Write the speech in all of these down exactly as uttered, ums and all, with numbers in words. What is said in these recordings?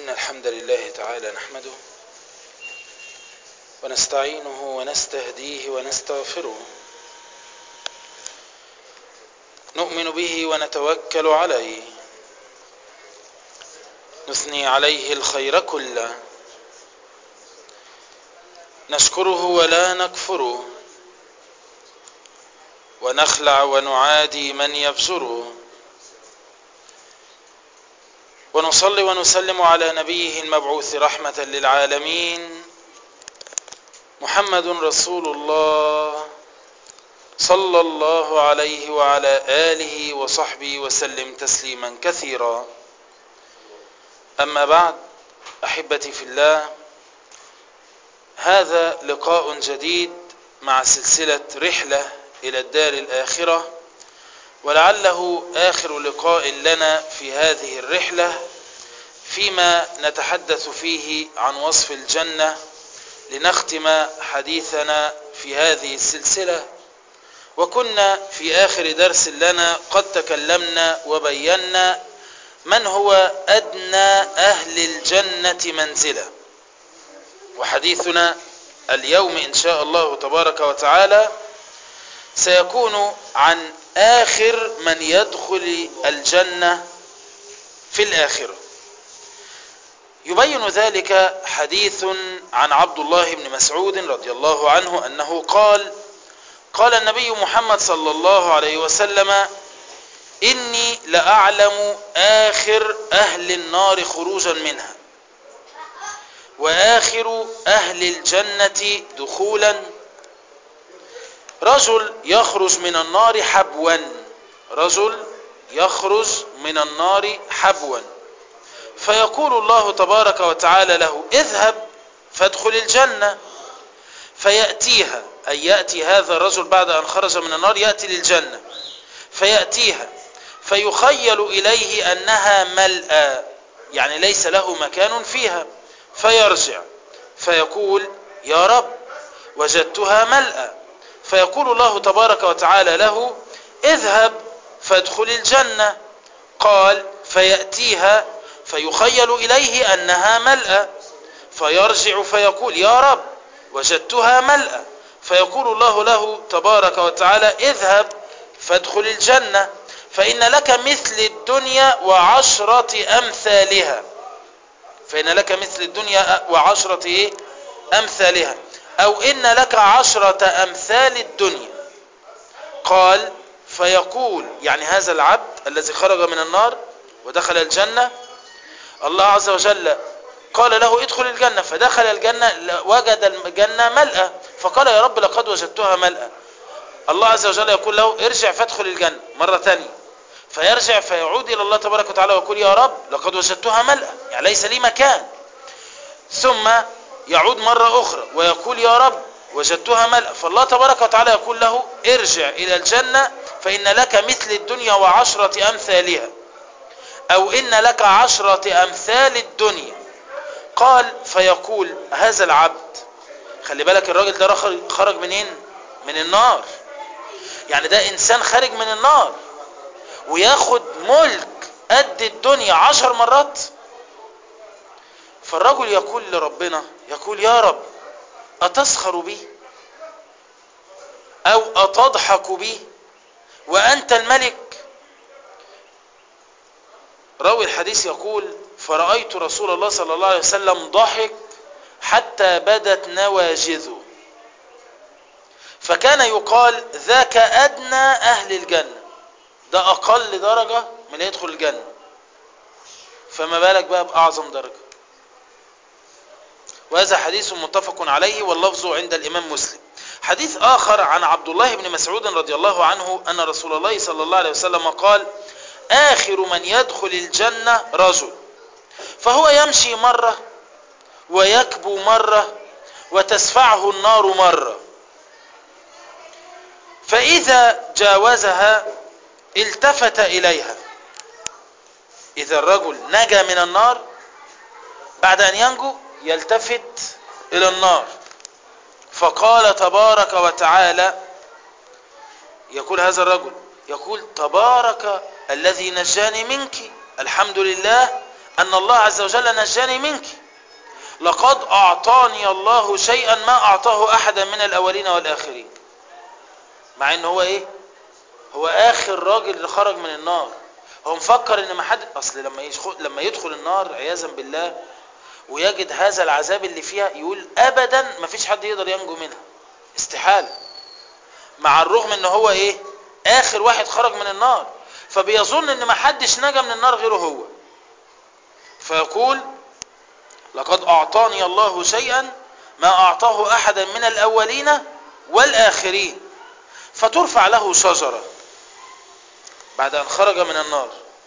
إن الحمد لله تعالى نحمده ونستعينه ونستهديه ونستغفره، نؤمن به ونتوكل عليه، نثني عليه الخير كله، نشكره ولا نكفره، ونخلع ونعادي من يفجره، ونصلي ونسلم على نبيه المبعوث رحمة للعالمين محمد رسول الله صلى الله عليه وعلى آله وصحبه وسلم تسليما كثيرا. أما بعد، أحبتي في الله، هذا لقاء جديد مع سلسلة رحلة إلى الدار الآخرة، ولعله آخر لقاء لنا في هذه الرحلة، فيما نتحدث فيه عن وصف الجنة، لنختم حديثنا في هذه السلسلة. وكنا في آخر درس لنا قد تكلمنا وبينا من هو أدنى أهل الجنة منزلة، وحديثنا اليوم إن شاء الله تبارك وتعالى سيكون عن آخر من يدخل الجنة في الآخرة. يبين ذلك حديث عن عبد الله بن مسعود رضي الله عنه أنه قال: قال النبي محمد صلى الله عليه وسلم: إني لأعلم آخر أهل النار خروجا منها، وآخر أهل الجنة دخولا، رجل يخرج من النار حبوا، رجل يخرج من النار حبوا، فيقول الله تبارك وتعالى له: اذهب فادخل الجنة، فيأتيها، أي يأتي هذا الرجل بعد أن خرج من النار يأتي للجنة، فيأتيها فيخيل إليه أنها ملأى، يعني ليس له مكان فيها، فيرجع فيقول: يا رب وجدتها ملأى، فيقول الله تبارك وتعالى له: اذهب فادخل الجنة. قال: فيأتيها فيخيل إليه أنها ملأى، فيرجع فيقول: يا رب وجدتها ملأى، فيقول الله له تبارك وتعالى: اذهب فادخل الجنة، فإن لك مثل الدنيا وعشرة أمثالها، فإن لك مثل الدنيا وعشرة إيه؟ أمثالها، أو إن لك عشرة أمثال الدنيا. قال: فيقول، يعني هذا العبد الذي خرج من النار ودخل الجنة، الله عز وجل قال له: ادخل الجنة، فدخل الجنة وجد الجنة ملأى، فقال: يا رب لقد وجدتها ملأى. الله عز وجل يقول له: ارجع فادخل الجنة مرة ثانية، فيرجع فيعود إلى الله تبارك وتعالى ويقول: يا رب لقد وجدتها ملأى، يعني ليس لي مكان. ثم يعود مرة أخرى ويقول: يا رب وجدتها ملأى، فالله تبارك وتعالى يقول له: ارجع إلى الجنة، فإن لك مثل الدنيا وعشرة أمثالها، أو إن لك عشرة أمثال الدنيا. قال: فيقول هذا العبد، خلي بالك الراجل ده خرج منين؟ من النار، يعني ده إنسان خارج من النار وياخد ملك قد الدنيا عشر مرات. فالرجل يقول لربنا، يقول: يا رب أتسخر بي أو أتضحك بي وأنت الملك؟ راوي الحديث يقول: فرأيت رسول الله صلى الله عليه وسلم ضحك حتى بدت نواجذه، فكان يقال: ذاك أدنى أهل الجنة، ده أقل درجة من يدخل الجنة، فما بالك بقى بأعظم درجة. وهذا حديث متفق عليه واللفظ عند الإمام مسلم. حديث آخر عن عبد الله بن مسعود رضي الله عنه أن رسول الله صلى الله عليه وسلم قال: آخر من يدخل الجنة رجل، فهو يمشي مرة ويكبو مرة وتسفعه النار مرة، فإذا جاوزها التفت إليها. إذا الرجل نجا من النار، بعد أن ينجو يلتفت إلى النار، فقال تبارك وتعالى، يقول هذا الرجل، يقول: تبارك الذي نجاني منك، الحمد لله أن الله عز وجل نجاني منك، لقد أعطاني الله شيئا ما أعطاه أحدا من الأولين والآخرين. مع إن هو إيه؟ هو آخر راجل اللي خرج من النار. هو مفكر إن ما حد، أصل لما يدخل لما يدخل النار عياذا بالله ويجد هذا العذاب اللي فيها يقول أبدا ما فيش حد يقدر ينجو منها، استحالة، مع الرغم إن هو إيه؟ آخر واحد خرج من النار، فبيظن إن ما حدش نجا من النار غيره هو. فيقول لقد أعطاني الله شيئا ما أعطاه أحدا من الأولين والآخرين. فترفع له شجرة بعد أن خرج من النار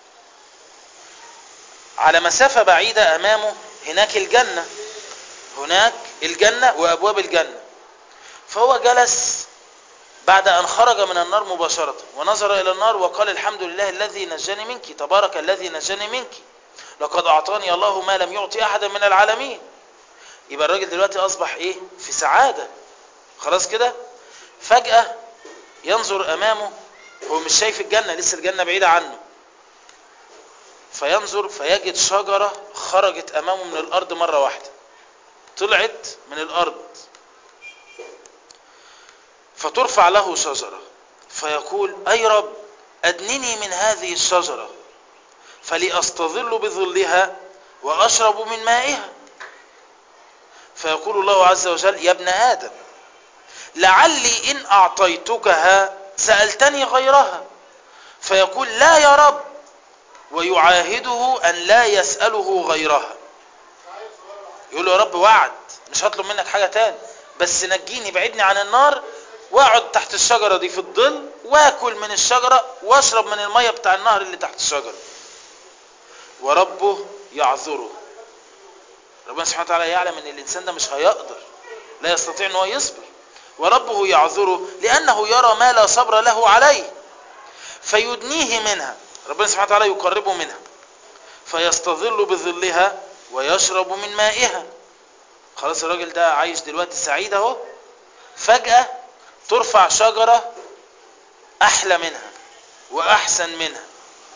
على مسافة بعيدة أمامه، هناك الجنة، هناك الجنة وأبواب الجنة. فهو جلس بعد أن خرج من النار مباشرة ونظر إلى النار وقال الحمد لله الذي نجاني منك، تبارك الذي نجاني منك، لقد أعطاني الله ما لم يعطي أحدا من العالمين. يبقى الراجل دلوقتي أصبح إيه؟ في سعادة، خلاص كده. فجأة ينظر أمامه، هو مش شايف الجنة، لسه الجنة بعيدة عنه، فينظر فيجد شجرة خرجت أمامه من الأرض مرة واحدة، طلعت من الأرض. فترفع له شجرة فيقول أي رب أدنني من هذه الشجرة فلأستظل بظلها وأشرب من مائها. فيقول الله عز وجل يا ابن آدم لعلي إن أعطيتكها سألتني غيرها. فيقول لا يا رب، ويعاهده أن لا يسأله غيرها. يقول له يا رب وعد مش هطلب منك حاجة تاني، بس نجيني بعدني عن النار واقعد تحت الشجرة دي في الظل واكل من الشجرة واشرب من المية بتاع النهر اللي تحت الشجرة. وربه يعذره، ربنا سبحانه وتعالى يعلم ان الانسان ده مش هيقدر، لا يستطيع ان هو يصبر. وربه يعذره لانه يرى ما لا صبر له عليه فيدنيه منها، ربنا سبحانه وتعالى يقربه منها، فيستظل بظلها ويشرب من مائها. خلاص الراجل ده عايش دلوقتي سعيد اهو، فجأة ترفع شجرة احلى منها واحسن منها،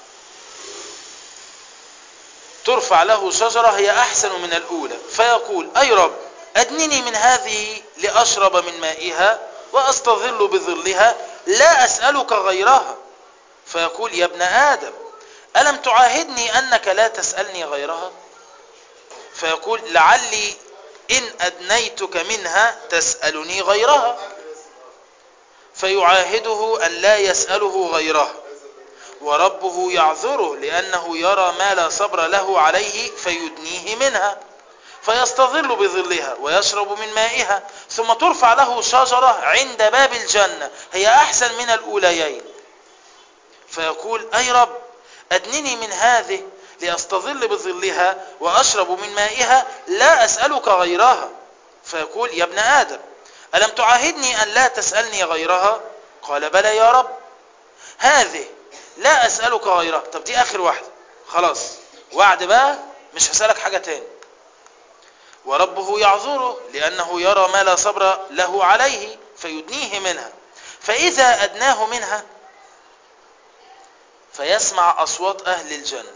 ترفع له شجرة هي احسن من الاولى. فيقول اي رب ادنني من هذه لاشرب من مائها واستظل بظلها لا اسألك غيرها. فيقول يا ابن آدم ألم تعاهدني أنك لا تسألني غيرها؟ فيقول لعلي إن أدنيتك منها تسألني غيرها. فيعاهده أن لا يسأله غيرها. وربه يعذره لأنه يرى ما لا صبر له عليه فيدنيه منها، فيستظل بظلها ويشرب من مائها. ثم ترفع له شجرة عند باب الجنة هي أحسن من الأوليين. فيقول أي رب أدنني من هذه لأستظل بظلها وأشرب من مائها لا أسألك غيرها. فيقول يا ابن آدم ألم تعاهدني أن لا تسألني غيرها؟ قال بلى يا رب هذه لا أسألك غيرها. طب دي آخر واحدة خلاص وعد بقى مش هسألك حاجة تاني. وربه يعذره لأنه يرى ما لا صبر له عليه فيدنيه منها. فإذا أدناه منها فيسمع أصوات أهل الجنة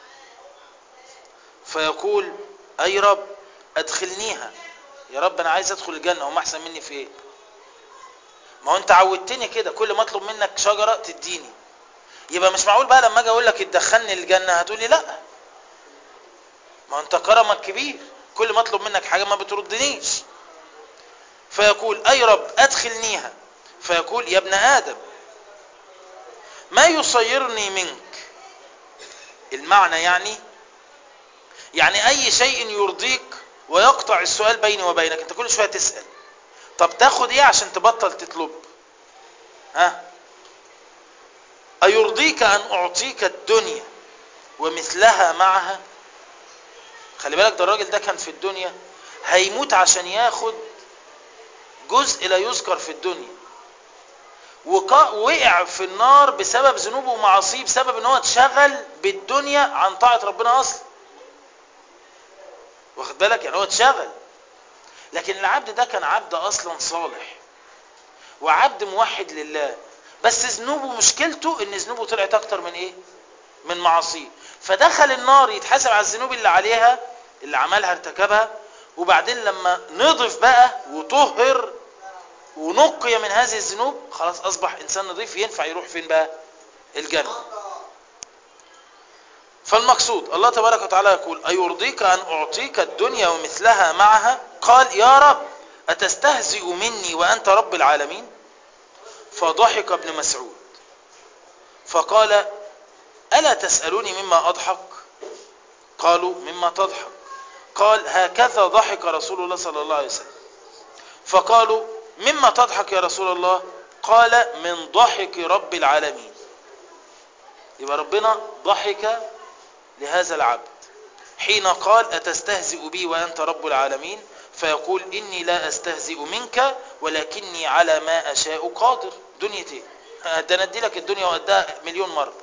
فيقول أي رب أدخلنيها. يا رب أنا عايز أدخل الجنة، هم أحسن مني في إيه؟ ما هو أنت عودتني كده كل ما أطلب منك شجرة تديني، يبقى مش معقول بقى لما أجي أقول لك ادخلني الجنة هتقولي لأ، ما أنت كرمك كبير كل ما أطلب منك حاجة ما بتردنيش. فيقول أي رب أدخلنيها. فيقول يا ابن آدم ما يصيرني منك. المعنى يعني يعني أي شيء يرضيك ويقطع السؤال بيني وبينك. أنت كل شوية تسأل طب تاخد إيه عشان تبطل تطلب؟ ها؟ أيرضيك أن أعطيك الدنيا ومثلها معها؟ خلي بالك ده الراجل ده كان في الدنيا هيموت عشان ياخد جزء لا يذكر في الدنيا، ووقع في النار بسبب ذنوبه ومعاصيه بسبب ان هو اتشغل بالدنيا عن طاعة ربنا اصلا. واخد بالك يعني هو اتشغل، لكن العبد ده كان عبد اصلا صالح وعبد موحد لله، بس ذنوبه مشكلته ان ذنوبه طلعت اكتر من ايه؟ من معاصيه. فدخل النار يتحاسب على الذنوب اللي عليها اللي عملها ارتكبها، وبعدين لما نضف بقى وطهر ونقي من هذه الذنوب خلاص اصبح انسان نظيف ينفع يروح فين بقى؟ الجنة. فالمقصود الله تبارك وتعالى يقول أيرضيك أن أعطيك الدنيا ومثلها معها؟ قال يا رب أتستهزئ مني وأنت رب العالمين؟ فضحك ابن مسعود فقال ألا تسألوني مما أضحك؟ قالوا مما تضحك؟ قال هكذا ضحك رسول الله صلى الله عليه وسلم. فقالوا مما تضحك يا رسول الله؟ قال من ضحك رب العالمين. يبقى ربنا ضحك لهذا العبد حين قال أتستهزئ بي وأنت رب العالمين، فيقول إني لا أستهزئ منك ولكني على ما أشاء قادر. دنيا ايه؟ ده ندي لك الدنيا وأداها مليون مرة.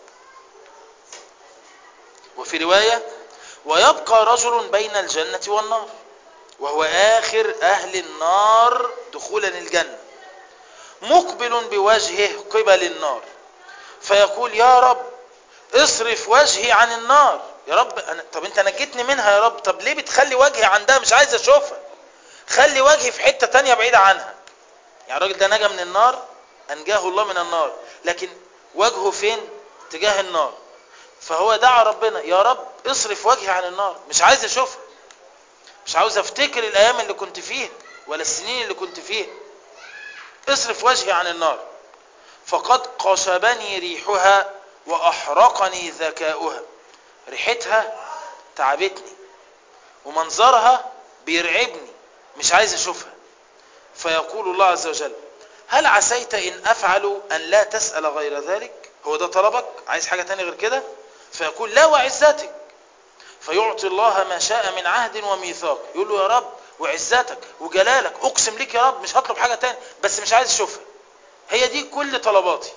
وفي رواية ويبقى رجل بين الجنة والنار وهو آخر أهل النار دخولا الجنة مقبل بوجهه قبل النار، فيقول يا رب اصرف وجهي عن النار. يا رب أنا... طب انت نجيتني منها يا رب، طب ليه بتخلي وجهي عندها؟ مش عايز اشوفها، خلي وجهي في حتة تانية بعيدة عنها. يعني الراجل ده نجا من النار، انجاه الله من النار، لكن وجهه فين؟ تجاه النار. فهو دعا ربنا يا رب اصرف وجهي عن النار، مش عايز اشوفها، مش عاوز افتكر الايام اللي كنت فيها ولا السنين اللي كنت فيها، اصرف وجهي عن النار. فقد قشبني ريحها واحرقني ذكاؤها. ريحتها تعبتني ومنظرها بيرعبني، مش عايز اشوفها. فيقول الله عز وجل هل عسيت ان افعل ان لا تسأل غير ذلك؟ هو ده طلبك؟ عايز حاجة تانية غير كده؟ فيقول لا وعزتك. فيعطي الله ما شاء من عهد وميثاق. يقول له يا رب وعزتك وجلالك اقسم لك يا رب مش هطلب حاجة تانية، بس مش عايز اشوفها، هي دي كل طلباتي.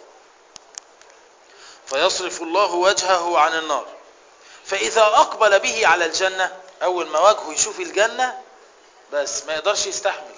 فيصرف الله وجهه عن النار، فإذا أقبل به على الجنة، أول ما وجهه يشوف الجنة بس ما يقدرش يستحمل،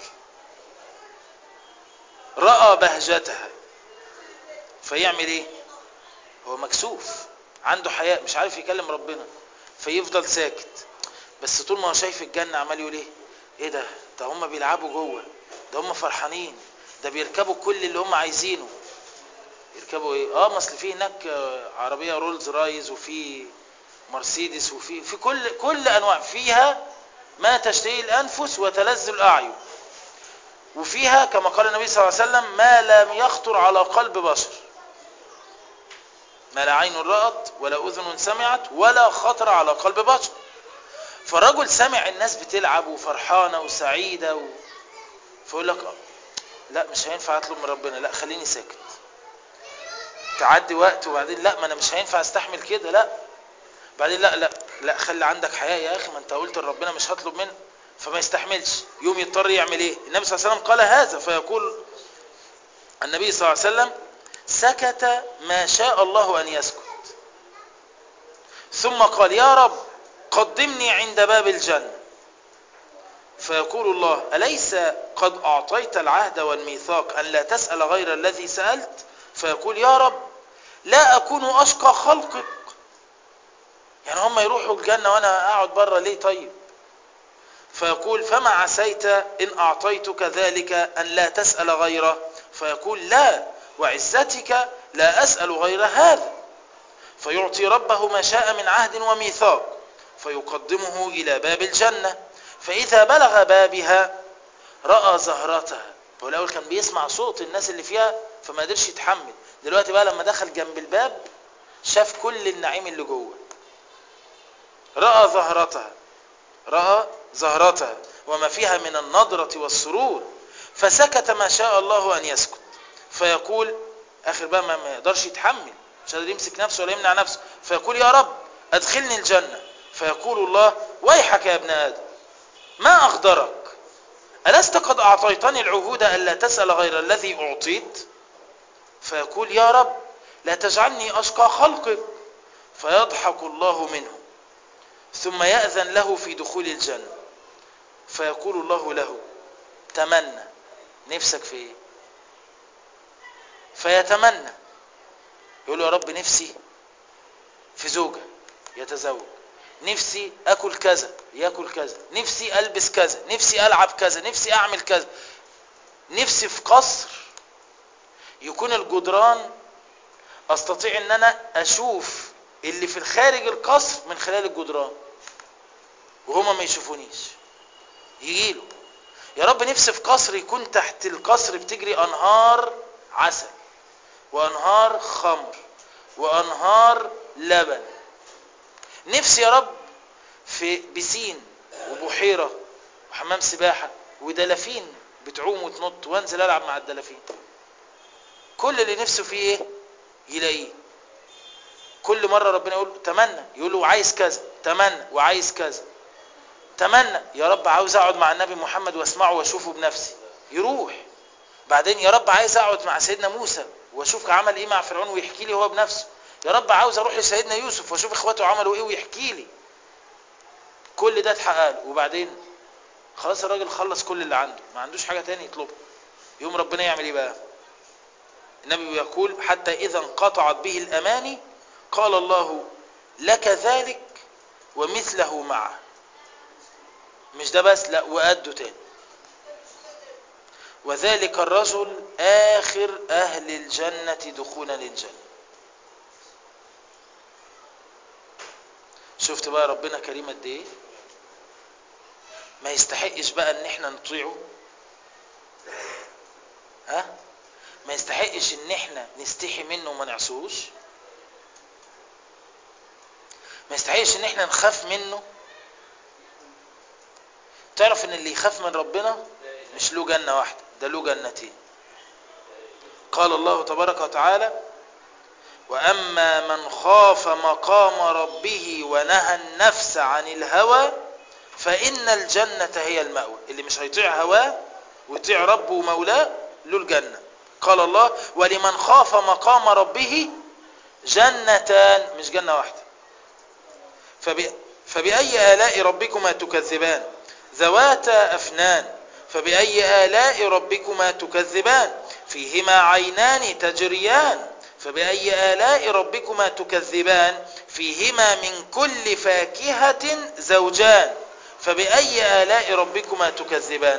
رأى بهجتها. فيعمل ايه؟ هو مكسوف عنده حياء مش عارف يكلم ربنا، فيفضل ساكت. بس طول ما هو شايف الجنة عمال يقول ايه؟ ايه ده؟ ده هم بيلعبوا جوه، ده هم فرحانين، ده بيركبوا كل اللي هم عايزينه. يركبوا ايه؟ اه ما اصل في هناك عربية رولز رايز وفي مرسيدس وفي في كل كل انواع، فيها ما تشتهي الانفس وتلذ الاعين، وفيها كما قال النبي صلى الله عليه وسلم ما لم يخطر على قلب بشر، ما لا عين رأت ولا اذن سمعت ولا خطر على قلب بشر. فالرجل سمع الناس بتلعب وفرحانه وسعيده و... فيقول لك لا مش هينفع اطلب من ربنا، لا خليني ساكت. تعدي وقت وبعدين لا ما انا مش هينفع استحمل كده، لا بعدين لا لا لا خلي عندك حياء يا اخي، ما انت قلت لربنا مش هطلب منه، فما يستحملش، يوم يضطر يعمل ايه؟ النبي صلى الله عليه وسلم قال هذا، فيقول النبي صلى الله عليه وسلم سكت ما شاء الله ان يسكت، ثم قال يا رب قدمني عند باب الجنة. فيقول الله أليس قد أعطيت العهد والميثاق أن لا تسأل غير الذي سألت؟ فيقول يا رب لا أكون أشقى خلقك، يعني هم يروحوا الجنة وأنا أقعد بره ليه طيب؟ فيقول فما عسيت إن أعطيتك ذلك أن لا تسأل غيره؟ فيقول لا وعزتك لا أسأل غير هذا. فيعطي ربه ما شاء من عهد وميثاق، فيقدمه إلى باب الجنة، فإذا بلغ بابها رأى زهرتها. هو الأول كان بيسمع صوت الناس اللي فيها فما قدرش يتحمل، دلوقتي بقى لما دخل جنب الباب شاف كل النعيم اللي جوه. رأى زهرتها، رأى زهرتها وما فيها من النضرة والسرور، فسكت ما شاء الله أن يسكت. فيقول آخر بقى ما يقدرش يتحمل، مش قادر يمسك نفسه ولا يمنع نفسه، فيقول يا رب أدخلني الجنة. فيقول الله ويحك يا ابن آدم ما أغدرك، ألست قد أعطيتني العهود ألا تسأل غير الذي أعطيت؟ فيقول يا رب لا تجعلني أشقى خلقك. فيضحك الله منه ثم يأذن له في دخول الجنة، فيقول الله له تمنى، نفسك في ايه؟ فيتمنى، يقول يا رب نفسي في زوجة، يتزوج، نفسي اكل كذا ياكل كذا، نفسي البس كذا، نفسي العب كذا، نفسي اعمل كذا، نفسي في قصر يكون الجدران استطيع ان انا اشوف اللي في الخارج القصر من خلال الجدران وهما ما يشوفونيش. يجيله يا رب نفسي في قصر يكون تحت القصر بتجري انهار عسل وانهار خمر وانهار لبن. نفسي يا رب في بسين وبحيرة وحمام سباحة ودلافين بتعوم وتنط وانزل العب مع الدلافين. كل اللي نفسه فيه ايه يلاقيه. كل مرة ربنا يقول تمنى، يقول له عايز كذا، تمنى وعايز كذا، تمنى يا رب عاوز اقعد مع النبي محمد واسمعه واشوفه بنفسي، يروح. بعدين يا رب عايز اقعد مع سيدنا موسى واشوف عمل ايه مع فرعون ويحكي لي هو بنفسه. يا رب عاوز اروح لسيدنا يوسف واشوف اخواته عملوا ايه ويحكي لي. كل ده اتحقق له، وبعدين خلاص الراجل خلص كل اللي عنده، ما عندوش حاجة تاني يطلبها. يوم ربنا يعمل ايه بقى؟ النبي بيقول حتى اذا انقطعت به الاماني قال الله لك ذلك ومثله معه. مش ده بس، لا وقده تاني. وذلك الرجل آخر أهل الجنة دخولا للجنة. شفت بقى ربنا كريم قد ايه؟ ما يستحقش بقى ان احنا نطيعه؟ ها؟ ما يستحقش ان احنا نستحي منه وما نعصوش؟ ما يستحقش ان احنا نخاف منه؟ تعرف ان اللي يخاف من ربنا مش له جنة واحدة، ده له جنتين. قال الله تبارك وتعالى وأما من خاف مقام ربه ونهى النفس عن الهوى فإن الجنة هي المأوى. اللي مش هيطيع هواه ويطيع ربه ومولاه له الجنة. قال الله ولمن خاف مقام ربه جنتان، مش جنة واحدة. فبأ... فبأي آلاء ربكما تكذبان ذواتا أفنان فبأي آلاء ربكما تكذبان فيهما عينان تجريان فبأي آلاء ربكما تكذبان فيهما من كل فاكهة زوجان فبأي آلاء ربكما تكذبان.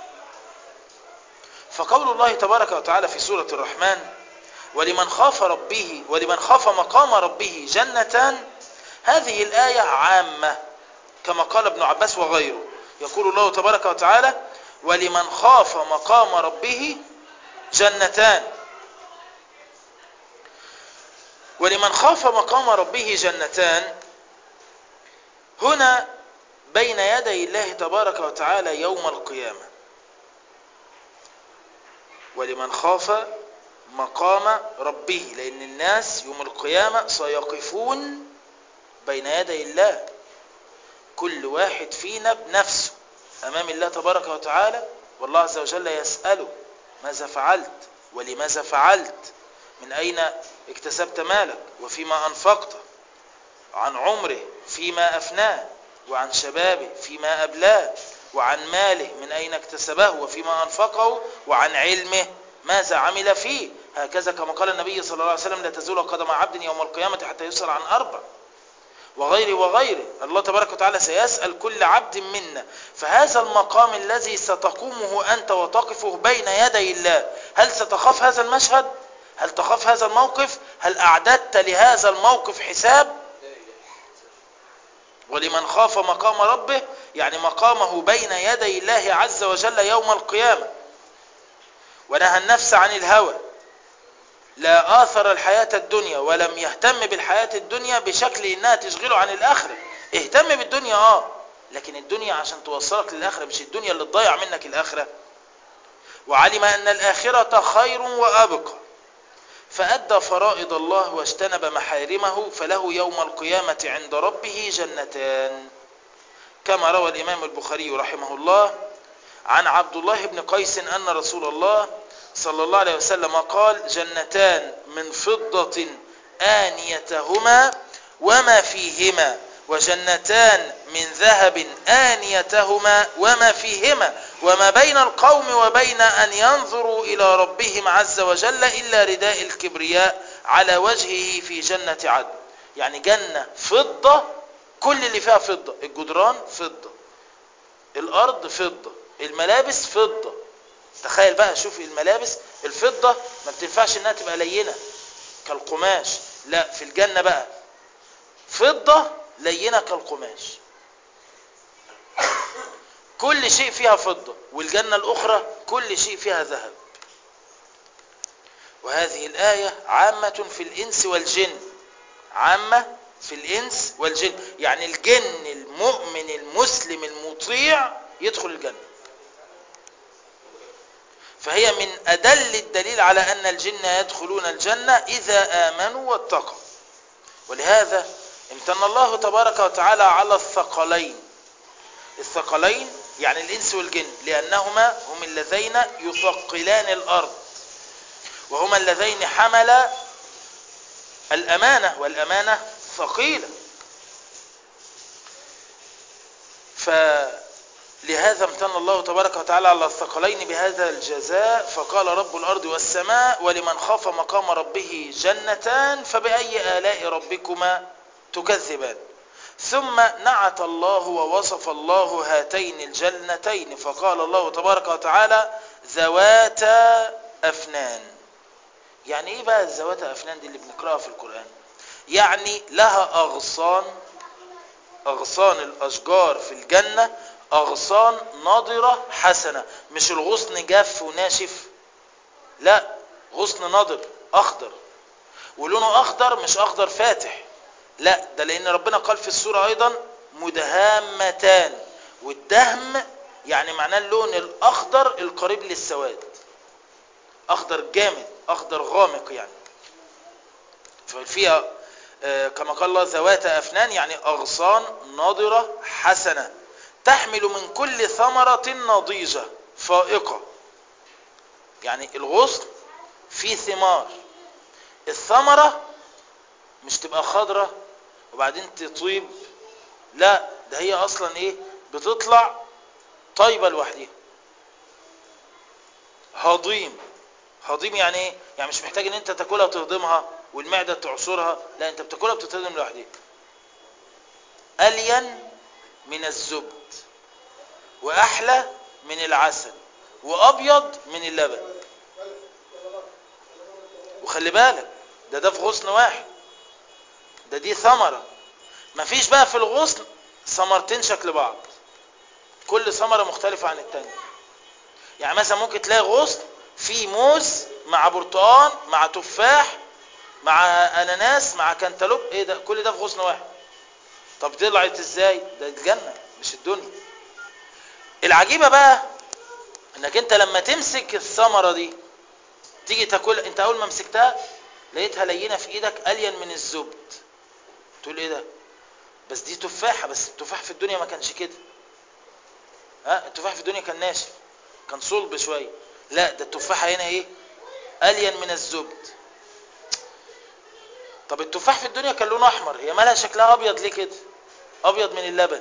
فقول الله تبارك وتعالى في سورة الرحمن ولمن خاف ربه ولمن خاف مقام ربه جنتان، هذه الآية عامة كما قال ابن عباس وغيره. يقول الله تبارك وتعالى ولمن خاف مقام ربه جنتان. ولمن خاف مقام ربه جنتان هنا بين يدي الله تبارك وتعالى يوم القيامة. ولمن خاف مقام ربه، لأن الناس يوم القيامة سيقفون بين يدي الله، كل واحد فينا بنفسه أمام الله تبارك وتعالى، والله عز وجل يسأله ماذا فعلت ولماذا فعلت، من أين اكتسبت مالك وفيما أنفقته، عن عمره فيما أفناه، وعن شبابه فيما أبلاه، وعن ماله من أين اكتسبه وفيما أنفقه، وعن علمه ماذا عمل فيه. هكذا كما قال النبي صلى الله عليه وسلم لا تزول قدم عبد يوم القيامة حتى يسأل عن أربع، وغيره وغيره. الله تبارك وتعالى سيسأل كل عبد منا. فهذا المقام الذي ستقومه أنت وتقفه بين يدي الله، هل ستخاف هذا المشهد؟ هل تخاف هذا الموقف؟ هل أعددت لهذا الموقف حساب؟ ولمن خاف مقام ربه يعني مقامه بين يدي الله عز وجل يوم القيامة. ونهى النفس عن الهوى، لا آثر الحياة الدنيا ولم يهتم بالحياة الدنيا بشكل إنها تشغله عن الآخرة. اهتم بالدنيا آه، لكن الدنيا عشان توصلك للآخرة، مش الدنيا اللي تضيع منك الآخرة. وعلم أن الآخرة خير وأبقى فأدى فرائض الله واجتنب محارمه فله يوم القيامة عند ربه جنتان، كما روى الإمام البخاري رحمه الله عن عبد الله بن قيس أن رسول الله صلى الله عليه وسلم قال جنتان من فضة آنيتهما وما فيهما وجنتان من ذهب آنيتهما وما فيهما وما بين القوم وبين أن ينظروا إلى ربهم عز وجل إلا رداء الكبرياء على وجهه في جنة عدن. يعني جنة فضة كل اللي فيها فضة، الجدران فضة، الارض فضة، الملابس فضة. تخيل بقى، شوف الملابس، الفضة ما بتنفعش انها تبقى لينة كالقماش، لا في الجنة بقى فضة لينة كالقماش، كل شيء فيها فضة. والجنة الاخرى كل شيء فيها ذهب. وهذه الآية عامة في الإنس والجن، عامة في الإنس والجن، يعني الجن المؤمن المسلم المطيع يدخل الجنة. فهي من أدل الدليل على أن الجن يدخلون الجنة إذا آمنوا واتقوا. ولهذا امتن الله تبارك وتعالى على الثقلين، الثقلين يعني الإنس والجن، لأنهما هم اللذين يثقلان الأرض، وهما اللذين حملا الأمانة، والأمانة ثقيلة. فلهذا امتن الله تبارك وتعالى على الثقلين بهذا الجزاء، فقال رب الأرض والسماء ولمن خاف مقام ربه جنتان فبأي آلاء ربكما تكذبان. ثم نعت الله ووصف الله هاتين الجنتين فقال الله تبارك وتعالى ذواتا أفنان. يعني ايه بقى ذواتا أفنان دي اللي بنقرأها في القرآن؟ يعني لها أغصان، أغصان الأشجار في الجنة أغصان نضرة حسنة، مش الغصن جاف وناشف، لا غصن نضر أخضر، ولونه أخضر مش أخضر فاتح، لا ده لأن ربنا قال في السورة أيضا مدهامتان، والدهم يعني معناه اللون الأخضر القريب للسواد، أخضر جامد، أخضر غامق يعني. ففيها كما قال الله ذوات أفنان يعني أغصان ناضرة حسنة تحمل من كل ثمرة نضيجة فائقة. يعني الغصن فيه ثمار، الثمرة مش تبقى خضرة وبعدين تطيب، لا ده هي أصلا إيه بتطلع طيبة لوحدها، هضيم. هضيم يعني إيه؟ يعني مش محتاج إن أنت تاكلها وتهضمها والمعدة تعصرها، لا أنت بتاكلها وبتتهضم لوحدها. ألين من الزبد وأحلى من العسل وأبيض من اللبن. وخلي بالك ده ده في غصن واحد، ده دي ثمرة، مفيش بقى في الغصن ثمرتين شكل بعض، كل ثمرة مختلفة عن التانية. يعني مثلا ممكن تلاقي غصن فيه موز مع برتقان مع تفاح مع أناناس مع كنتالوب، ايه ده كل ده في غصن واحد. طب طلعت ازاي؟ ده الجنة مش الدنيا. العجيبة بقى انك انت لما تمسك الثمرة دي تيجي تاكل، انت اول ما مسكتها لقيتها لينة في ايدك الين من الزبد، تقول ايه ده؟ بس دي تفاحة، بس التفاح في الدنيا ما كانش كده، ها التفاح في الدنيا كان ناشف كان صلب شوية، لا ده التفاحة هنا ايه الين من الزبد. طب التفاح في الدنيا كان لونه احمر، هي مالها شكلها ابيض ليه كده؟ ابيض من اللبن.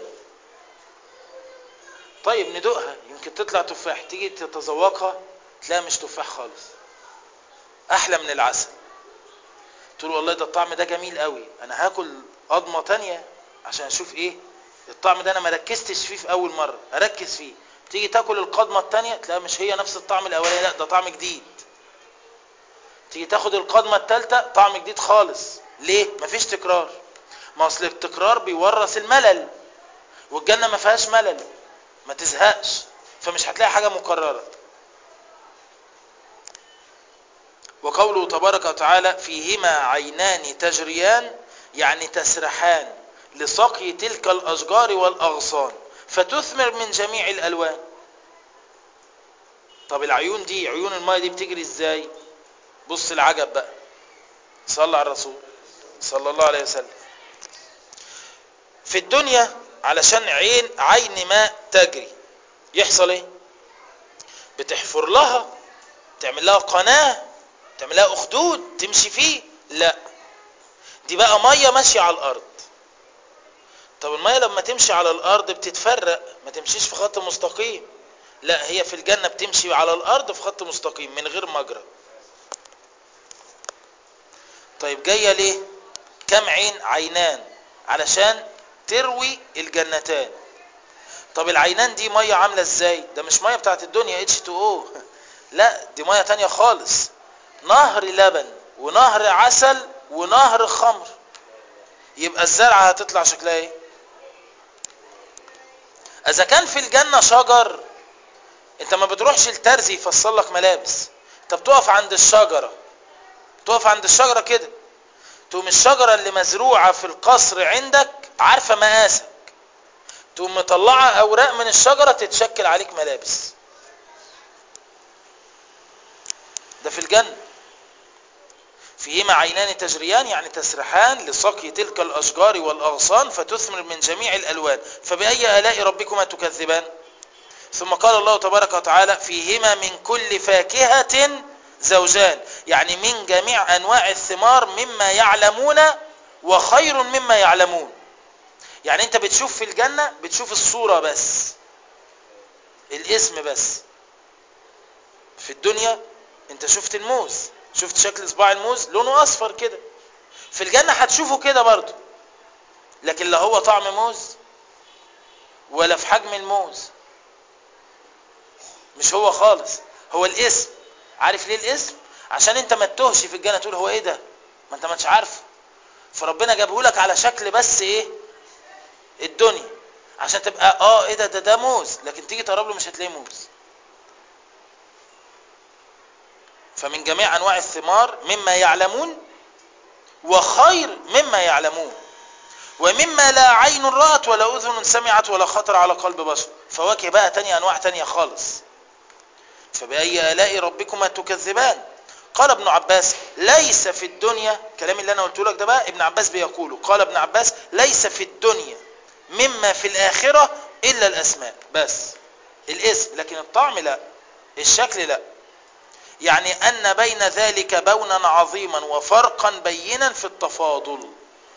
طيب ندوقها يمكن تطلع تفاح، تيجي تتذوقها تلاقيها مش تفاح خالص، احلى من العسل. تقول والله ده الطعم ده جميل قوي، انا هاكل قضمه تانية عشان اشوف ايه الطعم ده، انا ما ركزتش فيه في اول مره، اركز فيه. تيجي تاكل القضمه التانية تلاقيها مش هي نفس الطعم الاولاني، لا ده طعم جديد. تيجي تاخد القضمه الثالثه طعم جديد خالص. ليه؟ مفيش تكرار. ما اصل التكرار بيورث الملل، والجنه ما فيهاش ملل، ما تزهقش، فمش هتلاقي حاجه مكرره. وقوله تبارك وتعالى فيهما عينان تجريان يعني تسرحان لسقي تلك الأشجار والأغصان فتثمر من جميع الألوان. طب العيون دي، عيون الماء دي بتجري ازاي؟ بص العجب بقى، صلى على الرسول صلى الله عليه وسلم. في الدنيا علشان عين عين ماء تجري يحصل ايه؟ بتحفر لها، تعمل لها قناة، تعمل لها أخدود تمشي فيه، لا دي بقى مية ماشية على الأرض. طب المية لما تمشي على الأرض بتتفرق، ما تمشيش في خط مستقيم، لا هي في الجنة بتمشي على الأرض في خط مستقيم من غير مجرى. طيب جاية ليه؟ كم عين؟ عينان، علشان تروي الجنتان. طب العينان دي مية عاملة ازاي؟ ده مش مية بتاعت الدنيا اتش تو او لا، دي مية تانية خالص، نهر لبن ونهر عسل ونهر خمر. يبقى الزرعة هتطلع شكلها ايه؟ اذا كان في الجنة شجر، انت ما بتروحش الترزي يفصل لك ملابس، انت بتقف عند الشجرة، تقف عند الشجرة كده، تقوم الشجرة اللي مزروعة في القصر عندك عارفة مقاسك، تقوم مطلعة اوراق من الشجرة تتشكل عليك ملابس. ده في الجنة. فيهما عينان تجريان يعني تسرحان لسقي تلك الاشجار والاغصان فتثمر من جميع الالوان، فبأي آلاء ربكما تكذبان. ثم قال الله تبارك وتعالى فيهما من كل فاكهة زوجان، يعني من جميع انواع الثمار مما يعلمون وخير مما يعلمون. يعني انت بتشوف في الجنة بتشوف الصورة بس، الاسم بس. في الدنيا انت شفت الموز، شفت شكل صباع الموز لونه اصفر كده، في الجنة هتشوفه كده برضو، لكن لا هو طعم موز ولا في حجم الموز، مش هو خالص، هو الاسم. عارف ليه الاسم؟ عشان انت ما تتوهش في الجنة تقول هو ايه ده، ما انت ما انتش عارفه، فربنا جابه لك على شكل بس ايه الدنيا، عشان تبقى اه ايه ده ده ده موز، لكن تيجي تقرب له مش هتلاقيه موز. فمن جميع انواع الثمار مما يعلمون وخير مما يعلمون ومما لا عين رأت ولا اذن سمعت ولا خطر على قلب بشر. فواكه بقى تانية انواع تانية خالص. فبأي آلاء ربكما تكذبان. قال ابن عباس ليس في الدنيا، كلام اللي انا قلته لك ده بقى ابن عباس بيقوله، قال ابن عباس ليس في الدنيا مما في الآخرة إلا الأسماء بس، الاسم، لكن الطعم لا، الشكل لا. يعني أن بين ذلك بونا عظيما وفرقا بينا في التفاضل.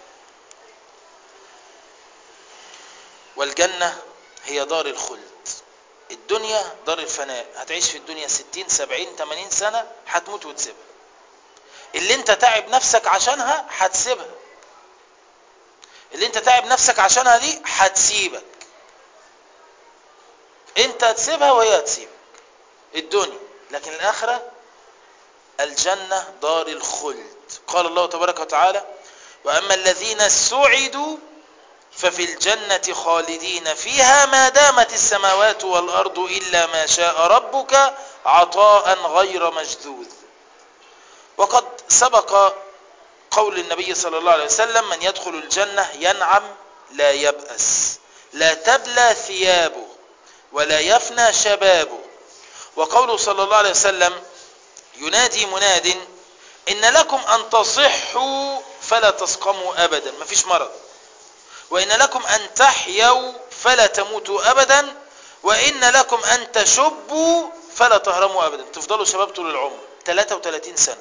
والجنة هي دار الخلد، الدنيا دار الفناء، هتعيش في الدنيا ستين سبعين ثمانين سنة هتموت وتسيبها. اللي انت تعب نفسك عشانها هتسيبها، اللي انت تعب نفسك عشانها دي هتسيبك، انت هتسيبها وهي هتسيبك الدنيا. لكن الآخرة الجنة دار الخلد. قال الله تبارك وتعالى وأما الذين سعدوا ففي الجنة خالدين فيها ما دامت السماوات والأرض إلا ما شاء ربك عطاء غير مجذوذ. وقد سبق قول النبي صلى الله عليه وسلم من يدخل الجنة ينعم لا يبأس لا تبلى ثيابه ولا يفنى شبابه. وقوله صلى الله عليه وسلم ينادي مناد إن لكم أن تصحوا فلا تسقموا أبدا، ما فيش مرض، وإن لكم أن تحيوا فلا تموتوا أبدا، وإن لكم أن تشبوا فلا تهرموا أبدا، تفضلوا شباب طول العمر ثلاثة وثلاثين سنة،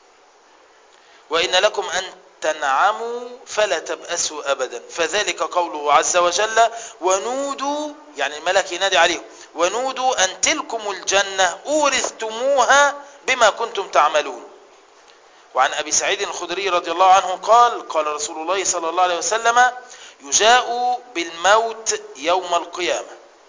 وإن لكم أن تنعموا فلا تبأسوا أبدا، فذلك قوله عز وجل ونودوا، يعني الملك ينادي عليهم ونودوا أن تلكم الجنة أورثتموها بما كنتم تعملون. وعن أبي سعيد الخدري رضي الله عنه قال قال رسول الله صلى الله عليه وسلم يجاء بالموت يوم القيامة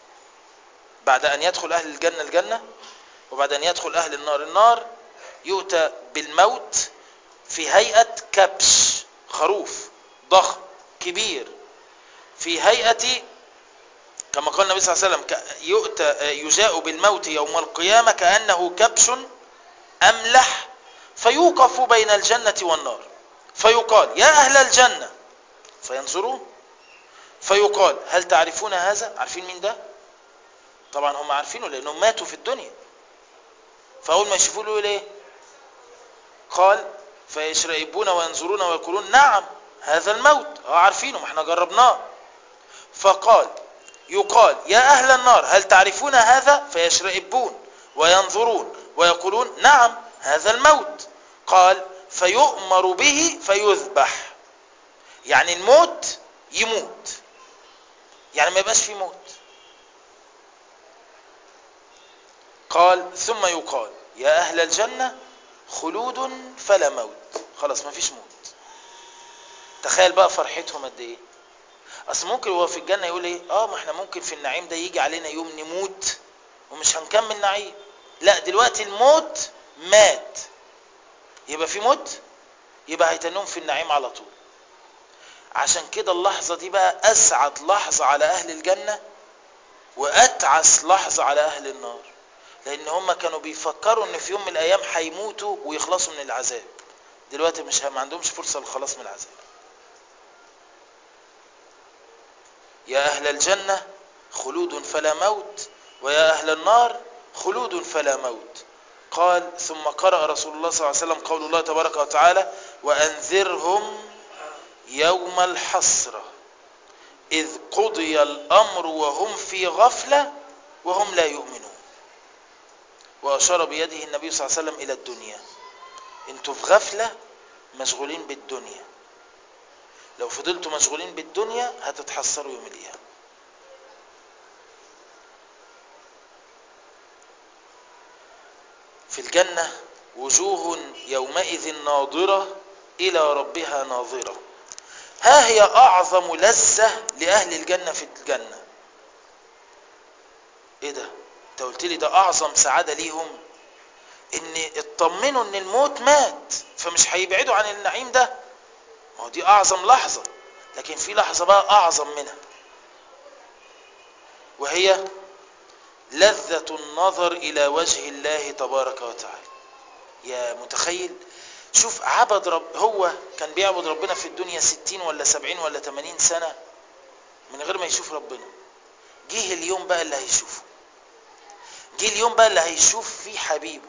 بعد أن يدخل أهل الجنة الجنة وبعد أن يدخل أهل النار النار، يؤتى بالموت في هيئة كبش، خروف ضخم كبير، في هيئة كما قال النبي صلى الله عليه وسلم يؤتى يجاء بالموت يوم القيامة كأنه كبش أملح، فيوقف بين الجنة والنار فيقال يا أهل الجنة فينظرون فيقال هل تعرفون هذا؟ عارفين مين ده؟ طبعا هم عارفينه لأنهم ماتوا في الدنيا، فأول ما يشوفوا له ليه قال فيشرئبون وينظرون ويقولون نعم هذا الموت، اه عارفينه ما احنا جربناه. فقال يقال يا أهل النار هل تعرفون هذا؟ فيشرئبون وينظرون ويقولون نعم هذا الموت. قال فيؤمر به فيذبح، يعني الموت يموت، يعني ما يبقاش فيه موت. قال ثم يقال يا أهل الجنة خلود فلا موت، خلاص ما فيش موت. تخيل بقى فرحتهم قد ايه. اصل ممكن هو في الجنة يقول ايه، اه ما احنا ممكن في النعيم ده يجي علينا يوم نموت ومش هنكمل نعيم. لا دلوقتي الموت مات، يبقى في موت، يبقى هيتنهم في النعيم على طول. عشان كده اللحظة دي بقى اسعد لحظة على اهل الجنة واتعس لحظة على اهل النار، لان هم كانوا بيفكروا ان في يوم من الايام هيموتوا ويخلصوا من العذاب. دلوقتي مش ما عندهمش فرصة للخلاص من العذاب. يا اهل الجنة خلود فلا موت، ويا اهل النار خلود فلا موت. قال ثم قرأ رسول الله صلى الله عليه وسلم قول الله تبارك وتعالى وأنذرهم يوم الحسرة إذ قضي الأمر وهم في غفلة وهم لا يؤمنون. وأشار بيده النبي صلى الله عليه وسلم إلى الدنيا. انتوا في غفلة مشغولين بالدنيا، لو فضلتوا مشغولين بالدنيا هتتحسروا يوم القيامة. في الجنة وجوه يومئذ ناظرة إلى ربها ناظرة. ها هي أعظم لذة لأهل الجنة في الجنة. إيه ده؟ أنت قلت لي ده أعظم سعادة ليهم، إن اطمنوا إن الموت مات فمش هيبعدوا عن النعيم ده. ما هو دي أعظم لحظة، لكن في لحظة بقى أعظم منها، وهي لذة النظر إلى وجه الله تبارك وتعالى. يا متخيل، شوف عبد رب، هو كان بيعبد ربنا في الدنيا ستين ولا سبعين ولا تمانين سنة من غير ما يشوف ربنا. جه اليوم بقى اللي هيشوفه، جه اليوم بقى اللي هيشوف فيه حبيبه.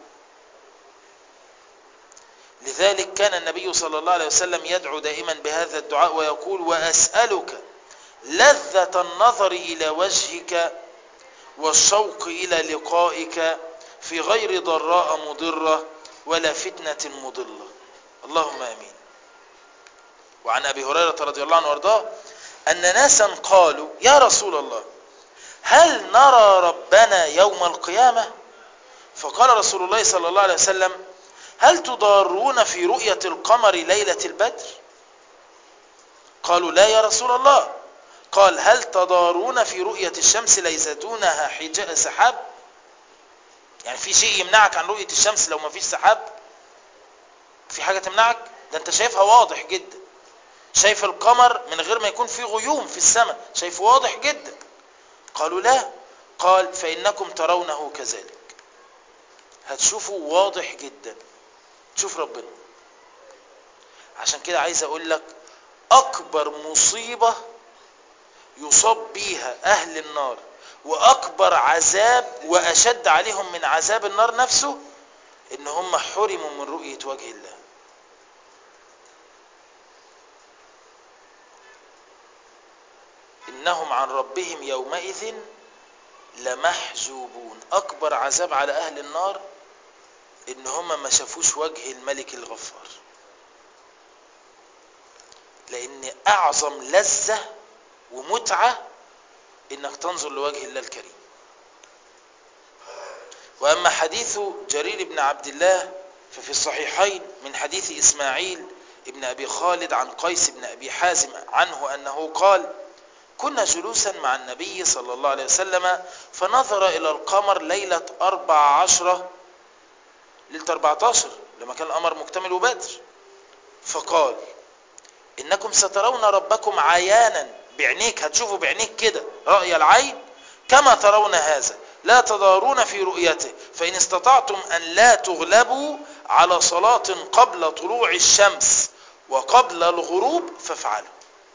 لذلك كان النبي صلى الله عليه وسلم يدعو دائما بهذا الدعاء ويقول وأسألك لذة النظر إلى وجهك والشوق إلى لقائك في غير ضراء مضرة ولا فتنة مضلة. اللهم آمين. وعن أبي هريرة رضي الله عنه وارضاه أن ناسا قالوا يا رسول الله هل نرى ربنا يوم القيامة؟ فقال رسول الله صلى الله عليه وسلم هل تضارون في رؤية القمر ليلة البدر؟ قالوا لا يا رسول الله. قال هل تضارون في رؤية الشمس ليس دونها حجاب سحاب؟ يعني في شيء يمنعك عن رؤية الشمس لو ما فيش سحاب؟ في حاجة تمنعك؟ ده انت شايفها واضح جدا، شايف القمر من غير ما يكون في غيوم في السماء، شايفه واضح جدا. قالوا لا. قال فإنكم ترونه كذلك، هتشوفوا واضح جدا، تشوف ربنا. عشان كده عايز اقول لك اكبر مصيبة يصاب بيها اهل النار واكبر عذاب واشد عليهم من عذاب النار نفسه ان هم حرموا من رؤية وجه الله. انهم عن ربهم يومئذ لمحجوبون. اكبر عذاب على اهل النار ان هم ما شافوش وجه الملك الغفار، لان اعظم لذة ومتعة انك تنظر لوجه الله الكريم. واما حديث جرير بن عبد الله ففي الصحيحين من حديث اسماعيل ابن ابي خالد عن قيس بن ابي حازم عنه انه قال كنا جلوسا مع النبي صلى الله عليه وسلم فنظر الى القمر ليلة اربع عشرة، ليلة اربعة عشر لما كان القمر مكتمل وبدر، فقال انكم سترون ربكم عيانا، بعينيك هتشوفوا بعينيك كده رأي العين كما ترون هذا، لا تضارون في رؤيته، فإن استطعتم أن لا تغلبوا على صلاة قبل طلوع الشمس وقبل الغروب فافعلوا.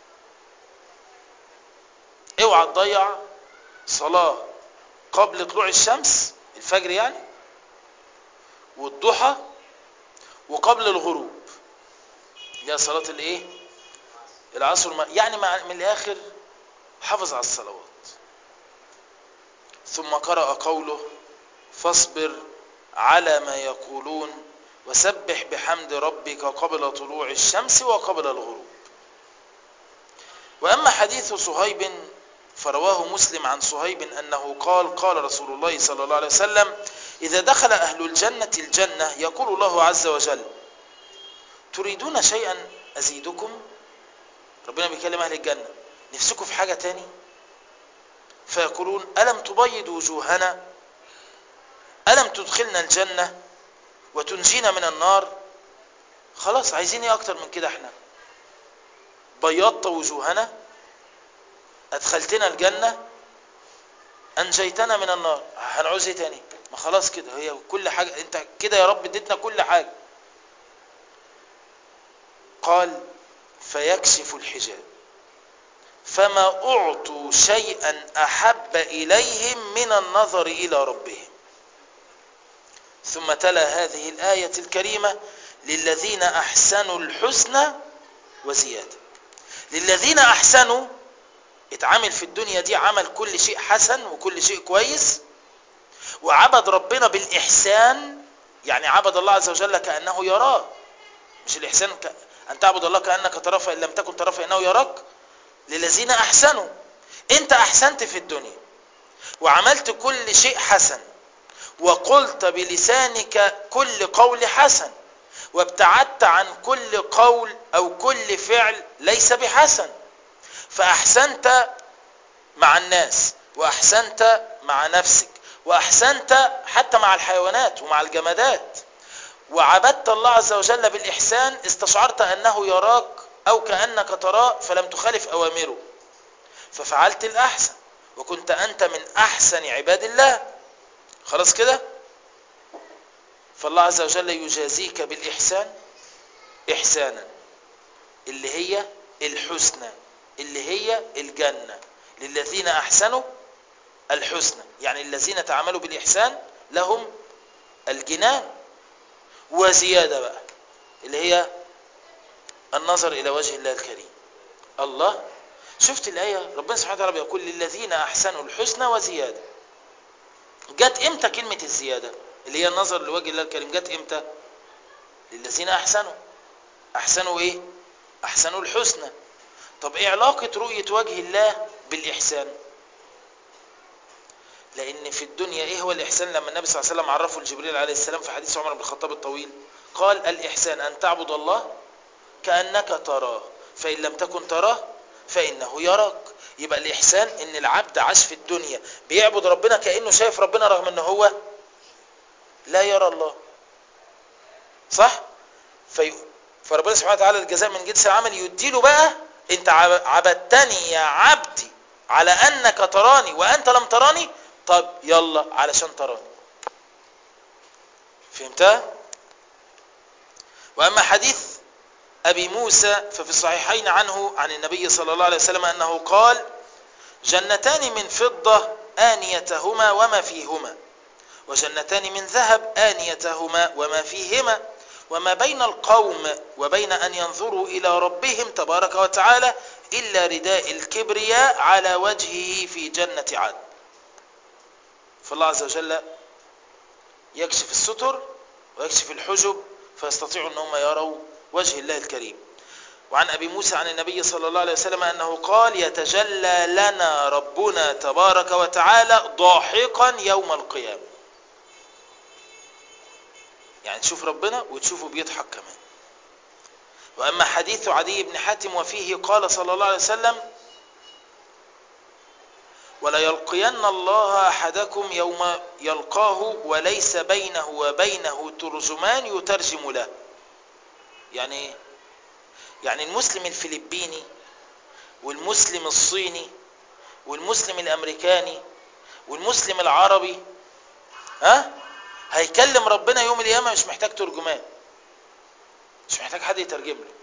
اوعى تضيع صلاة قبل طلوع الشمس الفجر يعني، والضحى، وقبل الغروب يا صلاة الايه العصر، يعني من الاخر حافظ على الصلوات. ثم قرأ قوله فاصبر على ما يقولون وسبح بحمد ربك قبل طلوع الشمس وقبل الغروب. وأما حديث صهيب فرواه مسلم عن صهيب أنه قال قال رسول الله صلى الله عليه وسلم إذا دخل أهل الجنة الجنة يقول الله عز وجل تريدون شيئا أزيدكم؟ ربنا بيكلم أهل الجنة نفسكم في حاجة تاني؟ فيقولون ألم تبيض وجوهنا، ألم تدخلنا الجنة وتنجينا من النار؟ خلاص عايزين ايه اكتر من كده؟ احنا بيضت وجوهنا، ادخلتنا الجنة، انجيتنا من النار، هنعوز ايه تاني؟ ما خلاص كده هي كل حاجة، انت كده يا رب اديتنا كل حاجة. قال فيكشف الحجاب فما اعطوا شيئا احب اليهم من النظر الى ربهم. ثم تلا هذه الآية الكريمة للذين احسنوا الحسنى وزيادة. للذين احسنوا، اتعامل في الدنيا دي عمل كل شيء حسن وكل شيء كويس، وعبد ربنا بالإحسان، يعني عبد الله عز وجل كأنه يراه. مش الإحسان ك... أن تعبد الله كأنك تراه فإن لم تكن تراه فإنه يراك. للذين أحسنوا، أنت أحسنت في الدنيا وعملت كل شيء حسن، وقلت بلسانك كل قول حسن، وابتعدت عن كل قول أو كل فعل ليس بحسن، فأحسنت مع الناس، وأحسنت مع نفسك، وأحسنت حتى مع الحيوانات ومع الجمادات، وعبدت الله عز وجل بالإحسان، استشعرت أنه يراك أو كأنك تراه فلم تخالف أوامره، ففعلت الأحسن وكنت أنت من أحسن عباد الله. خلاص كده؟ فالله عز وجل يجازيك بالإحسان إحسانا، اللي هي الحسنى، اللي هي الجنة. للذين أحسنوا الحسنى، يعني الذين تعاملوا بالإحسان لهم الجنان، وزيادة بقى اللي هي النظر إلى وجه الله الكريم. الله، شفت الآية؟ ربنا سبحانه وتعالى بيقول للذين أحسنوا الحسنى وزيادة. جت إمتى كلمة الزيادة اللي هي النظر لوجه الله الكريم؟ جت إمتى؟ للذين أحسنوا. أحسنوا إيه؟ أحسنوا الحسنى. طب إيه علاقة رؤية وجه الله بالإحسان؟ لأن في الدنيا إيه هو الإحسان؟ لما النبي صلى الله عليه وسلم عرفه لجبريل عليه السلام في حديث عمر بن الخطاب الطويل، قال الإحسان أن تعبد الله كأنك تراه فإن لم تكن تراه فإنه يراك. يبقى الإحسان إن العبد عاش في الدنيا بيعبد ربنا كأنه شايف ربنا رغم أنه هو لا يرى الله. صح؟ في فربنا سبحانه وتعالى الجزاء من جنس العمل، يديله بقى أنت عبدتني يا عبدي على أنك تراني وأنت لم تراني، طب يلا علشان تراني. فهمتها؟ وأما حديث أبي موسى ففي الصحيحين عنه عن النبي صلى الله عليه وسلم أنه قال جنتان من فضة آنيتهما وما فيهما، وجنتان من ذهب آنيتهما وما فيهما، وما بين القوم وبين أن ينظروا إلى ربهم تبارك وتعالى إلا رداء الكبرياء على وجهه في جنة عدن. فالله عز وجل يكشف الستر ويكشف الحجب فيستطيعوا أنهم يروا وجه الله الكريم. وعن أبي موسى عن النبي صلى الله عليه وسلم أنه قال يتجلى لنا ربنا تبارك وتعالى ضاحكا يوم القيامة. يعني تشوف ربنا وتشوفه بيضحك كمان. وأما حديث عدي بن حاتم وفيه قال صلى الله عليه وسلم ولا يلقين الله أحدكم يوم يلقاه وليس بينه وبينه ترجمان يترجم له. يعني ايه؟ يعني المسلم الفلبيني والمسلم الصيني والمسلم الامريكاني والمسلم العربي ها هيكلم ربنا يوم القيامة مش محتاج ترجمان، مش محتاج حد يترجم له.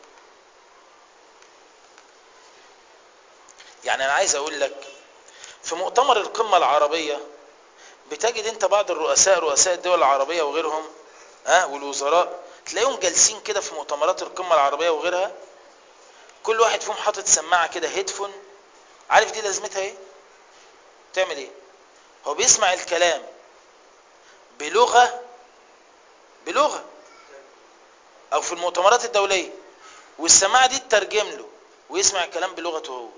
يعني انا عايز اقول لك في مؤتمر القمة العربية بتجد انت بعض الرؤساء رؤساء الدول العربية وغيرهم ها والوزراء تلاقيهم جالسين كده في مؤتمرات القمة العربية وغيرها، كل واحد فيهم حاطط سماعة كده هيدفون. عارف دي لازمتها ايه؟ تعمل ايه؟ هو بيسمع الكلام بلغة بلغة او في المؤتمرات الدولية والسماعة دي تترجم له ويسمع الكلام بلغته هو.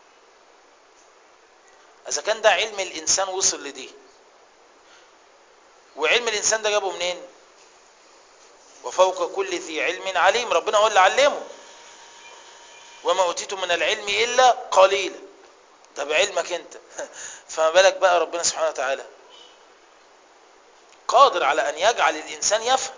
اذا كان ده علم الانسان وصل لدي، وعلم الانسان ده جابه منين؟ وفوق كل ذي علم عليم، ربنا هو اللي علمه. وما أوتيتم من العلم إلا قليلا. ده بعلمك انت فما بالك بقى ربنا سبحانه وتعالى قادر على أن يجعل الإنسان يفهم.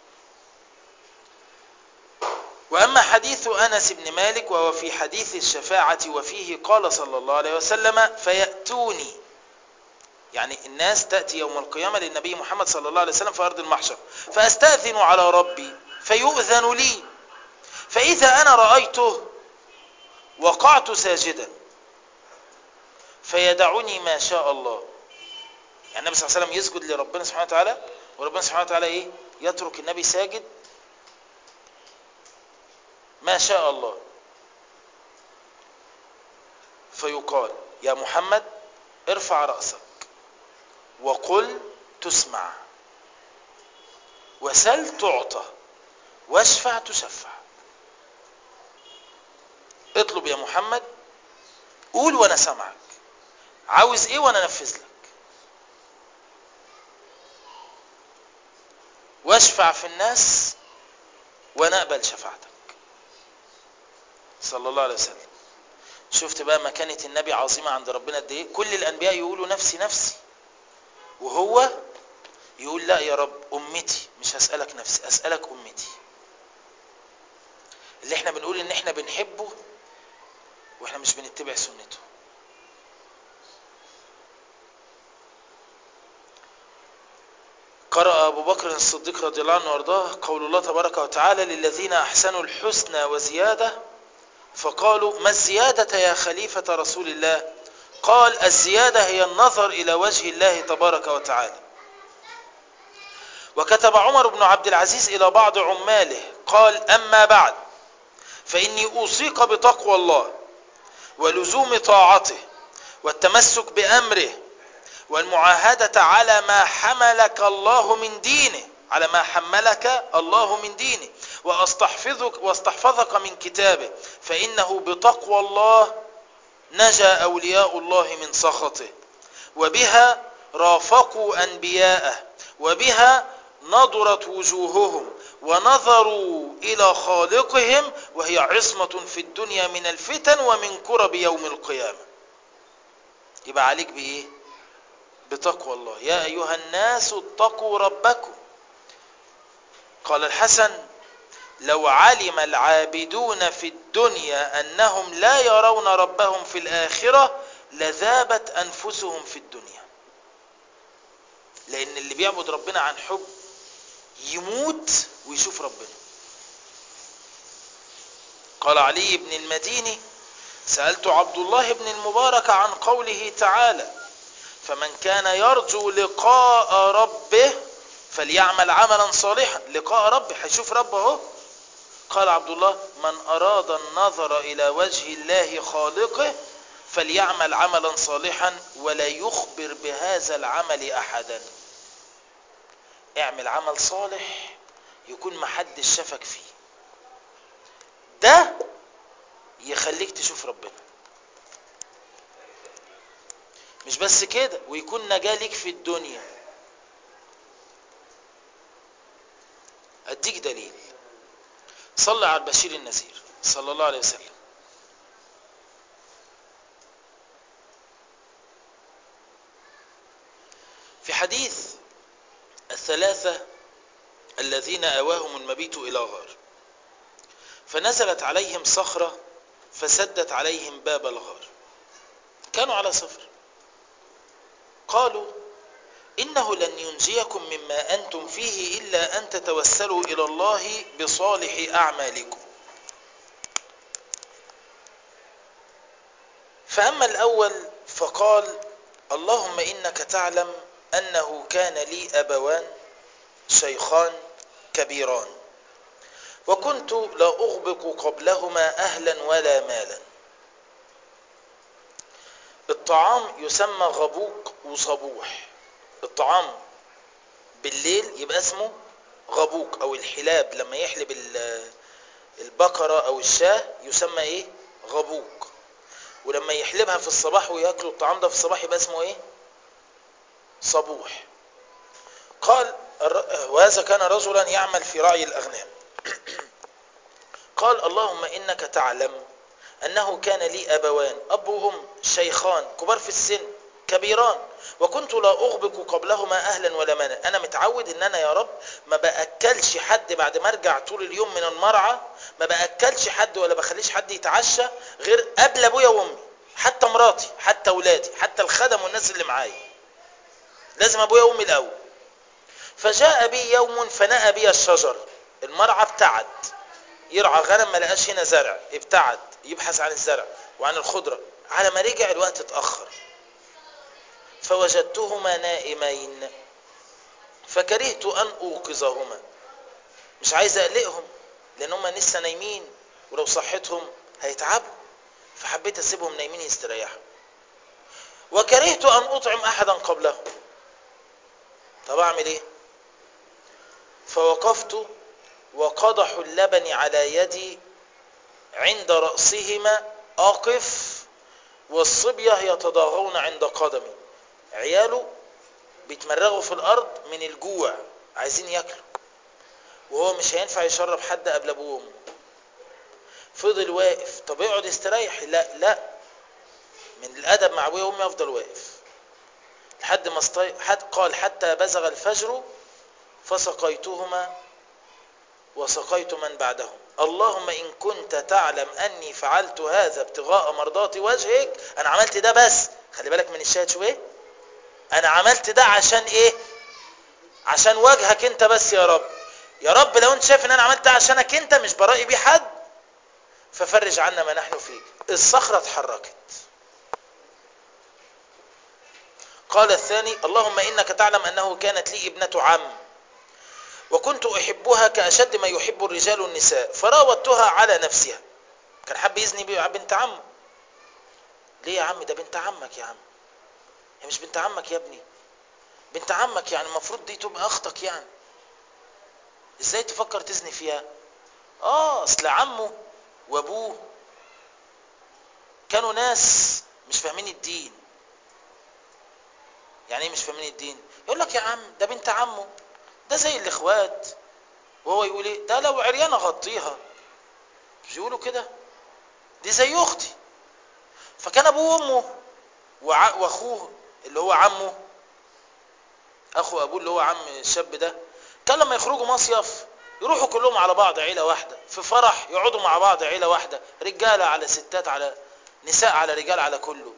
وأما حديث أنس بن مالك وهو في حديث الشفاعة وفيه قال صلى الله عليه وسلم فيأتوني، يعني الناس تأتي يوم القيامة للنبي محمد صلى الله عليه وسلم في أرض المحشر فأستأذن على ربي فيؤذن لي، فإذا أنا رأيته وقعت ساجدا فيدعني ما شاء الله. يعني النبي صلى الله عليه وسلم يسجد لربنا سبحانه وتعالى وربنا سبحانه وتعالى إيه؟ يترك النبي ساجد ما شاء الله، فيقال يا محمد ارفع رأسك وقل تسمع وسل تعطى واشفع تشفع. اطلب يا محمد، قول وانا سمعك، عاوز ايه وانا انفذ لك، واشفع في الناس وانا اقبل شفاعتك صلى الله عليه وسلم. شفت بقى مكانة النبي عظيمة عند ربنا قد ايه؟ كل الانبياء يقولوا نفسي نفسي، وهو يقول لا يا رب امتي، مش هسألك نفسي، اسألك امتي. اللي احنا بنقول ان احنا بنحبه واحنا مش بنتبع سنته. قرأ أبو بكر الصديق رضي الله عنه وارضاه قول الله تبارك وتعالى للذين أحسنوا الحسنى وزيادة، فقالوا ما الزيادة يا خليفة رسول الله؟ قال الزيادة هي النظر إلى وجه الله تبارك وتعالى. وكتب عمر بن عبد العزيز إلى بعض عماله قال أما بعد فإني أوصيك بتقوى الله ولزوم طاعته والتمسك بأمره والمعاهدة على ما حملك الله من دينه على ما حملك الله من دينه واستحفظك واستحفظك من كتابه، فإنه بتقوى الله نجا أولياء الله من سخطه، وبها رافقوا أنبياءه، وبها نضرت وجوههم ونظروا إلى خالقهم، وهي عصمة في الدنيا من الفتن ومن كرب يوم القيامة. يبقى عليك بإيه؟ بتقوى الله. يا أيها الناس اتقوا ربكم. قال الحسن لو علم العابدون في الدنيا أنهم لا يرون ربهم في الآخرة لذابت أنفسهم في الدنيا. لأن اللي بيعبد ربنا عن حب يموت ويشوف ربنا. قال علي بن المديني سألت عبد الله بن المبارك عن قوله تعالى فمن كان يرجو لقاء ربه فليعمل عملا صالحا. لقاء ربه، هيشوف ربه. قال عبد الله من أراد النظر إلى وجه الله خالقه فليعمل عملا صالحا ولا يخبر بهذا العمل أحدا. اعمل عمل صالح يكون محدش شافك فيه، ده يخليك تشوف ربنا. مش بس كده، ويكون نجاة ليك في الدنيا. اديك دليل، صلى على البشير النذير صلى الله عليه وسلم. في حديث الثلاثة الذين آواهم المبيت إلى غار فنزلت عليهم صخرة فسدت عليهم باب الغار، كانوا على سفر، قالوا إنه لن ينجيكم مما أنتم فيه إلا أن تتوسلوا إلى الله بصالح أعمالكم. فأما الأول فقال اللهم إنك تعلم أنه كان لي أبوان شيخان كبيران وكنت لا أغبق قبلهما أهلا ولا مالا. الطعام يسمى غبوق وصبوح. الطعام بالليل يبقى اسمه غبوق، أو الحلاب لما يحلب البقرة أو الشاة يسمى إيه؟ غبوق. ولما يحلبها في الصباح ويأكلوا الطعام ده في الصباح يبقى اسمه إيه؟ صبوح. قال وهذا كان رجلا يعمل في رعي الأغنام. قال اللهم إنك تعلم أنه كان لي أبوان، أب وأم شيخان كبار في السن كبيران، وكنت لا أغبق قبلهما أهلا ولا مالا. أنا متعود إن أنا يا رب ما بأكلش حد بعد ما أرجع طول اليوم من المرعى، ما بأكلش حد ولا بخليش حد يتعشى غير قبل أبويا وأمي، حتى مراتي حتى أولادي حتى الخدم والناس اللي معايا، لازم أبويا وأمي الأول. فجاء بي يوم فنأى بي الشجر، المرعى ابتعد يرعى غنم ما لقاش هنا زرع، ابتعد يبحث عن الزرع وعن الخضرة، على ما رجع الوقت اتأخر. فوجدتهما نائمين فكرهت أن أوقظهما، مش عايز أقلقهم لأن هما لسه نايمين ولو صحتهم هيتعبوا، فحبيت أسيبهم نايمين يستريحوا. وكرهت أن أطعم أحدا قبلهم، طب أعمل إيه؟ فوقفت وقدح اللبن على يدي عند رأسهما أقف، والصبية يتضاغون عند قدمي، عياله بيتمرغوا في الأرض من الجوع عايزين يأكلوا، وهو مش هينفع يشرب حد قبل أبوه وأمه. فضل واقف، طب يقعد يستريح؟ لا لا، من الأدب مع أبويا وأمي أفضل واقف لحد ما استي... حد قال حتى بزغ الفجر فسقيتهما وسقيت من بعدهم. اللهم إن كنت تعلم أني فعلت هذا ابتغاء مرضات وجهك، أنا عملت ده بس خلي بالك من الشاهد شو إيه، أنا عملت ده عشان إيه؟ عشان وجهك أنت بس يا رب. يا رب لو أنت شايف أن أنا عملت ده عشانك أنت مش برائي بيه حد، ففرج عنا ما نحن فيه. الصخرة اتحركت. قال الثاني اللهم إنك تعلم أنه كانت لي ابنة عم وكنت أحبها كأشد ما يحب الرجال النساء، فراودتها على نفسها. كان حب يزني بنت عمه. ليه يا عم؟ ده بنت عمك يا عم. هي مش بنت عمك يا ابني، بنت عمك، يعني المفروض دي تبقى أختك، يعني ازاي تفكر تزني فيها؟ اه اصل عمه وابوه كانوا ناس مش فاهمين الدين. يعني ايه مش فاهمين الدين؟ يقول لك يا عم ده بنت عمه، ده زي الاخوات، وهو يقول ايه ده لو عريانه غطيها، مش يقولوا كده؟ دي زي اختي. فكان ابوه وامه وع... واخوه اللي هو عمه، اخو ابوه اللي هو عم الشاب ده، كان لما يخرجوا مصيف يروحوا كلهم على بعض عيله واحده، في فرح يقعدوا مع بعض عيله واحده، رجاله على ستات على نساء على رجال على كله.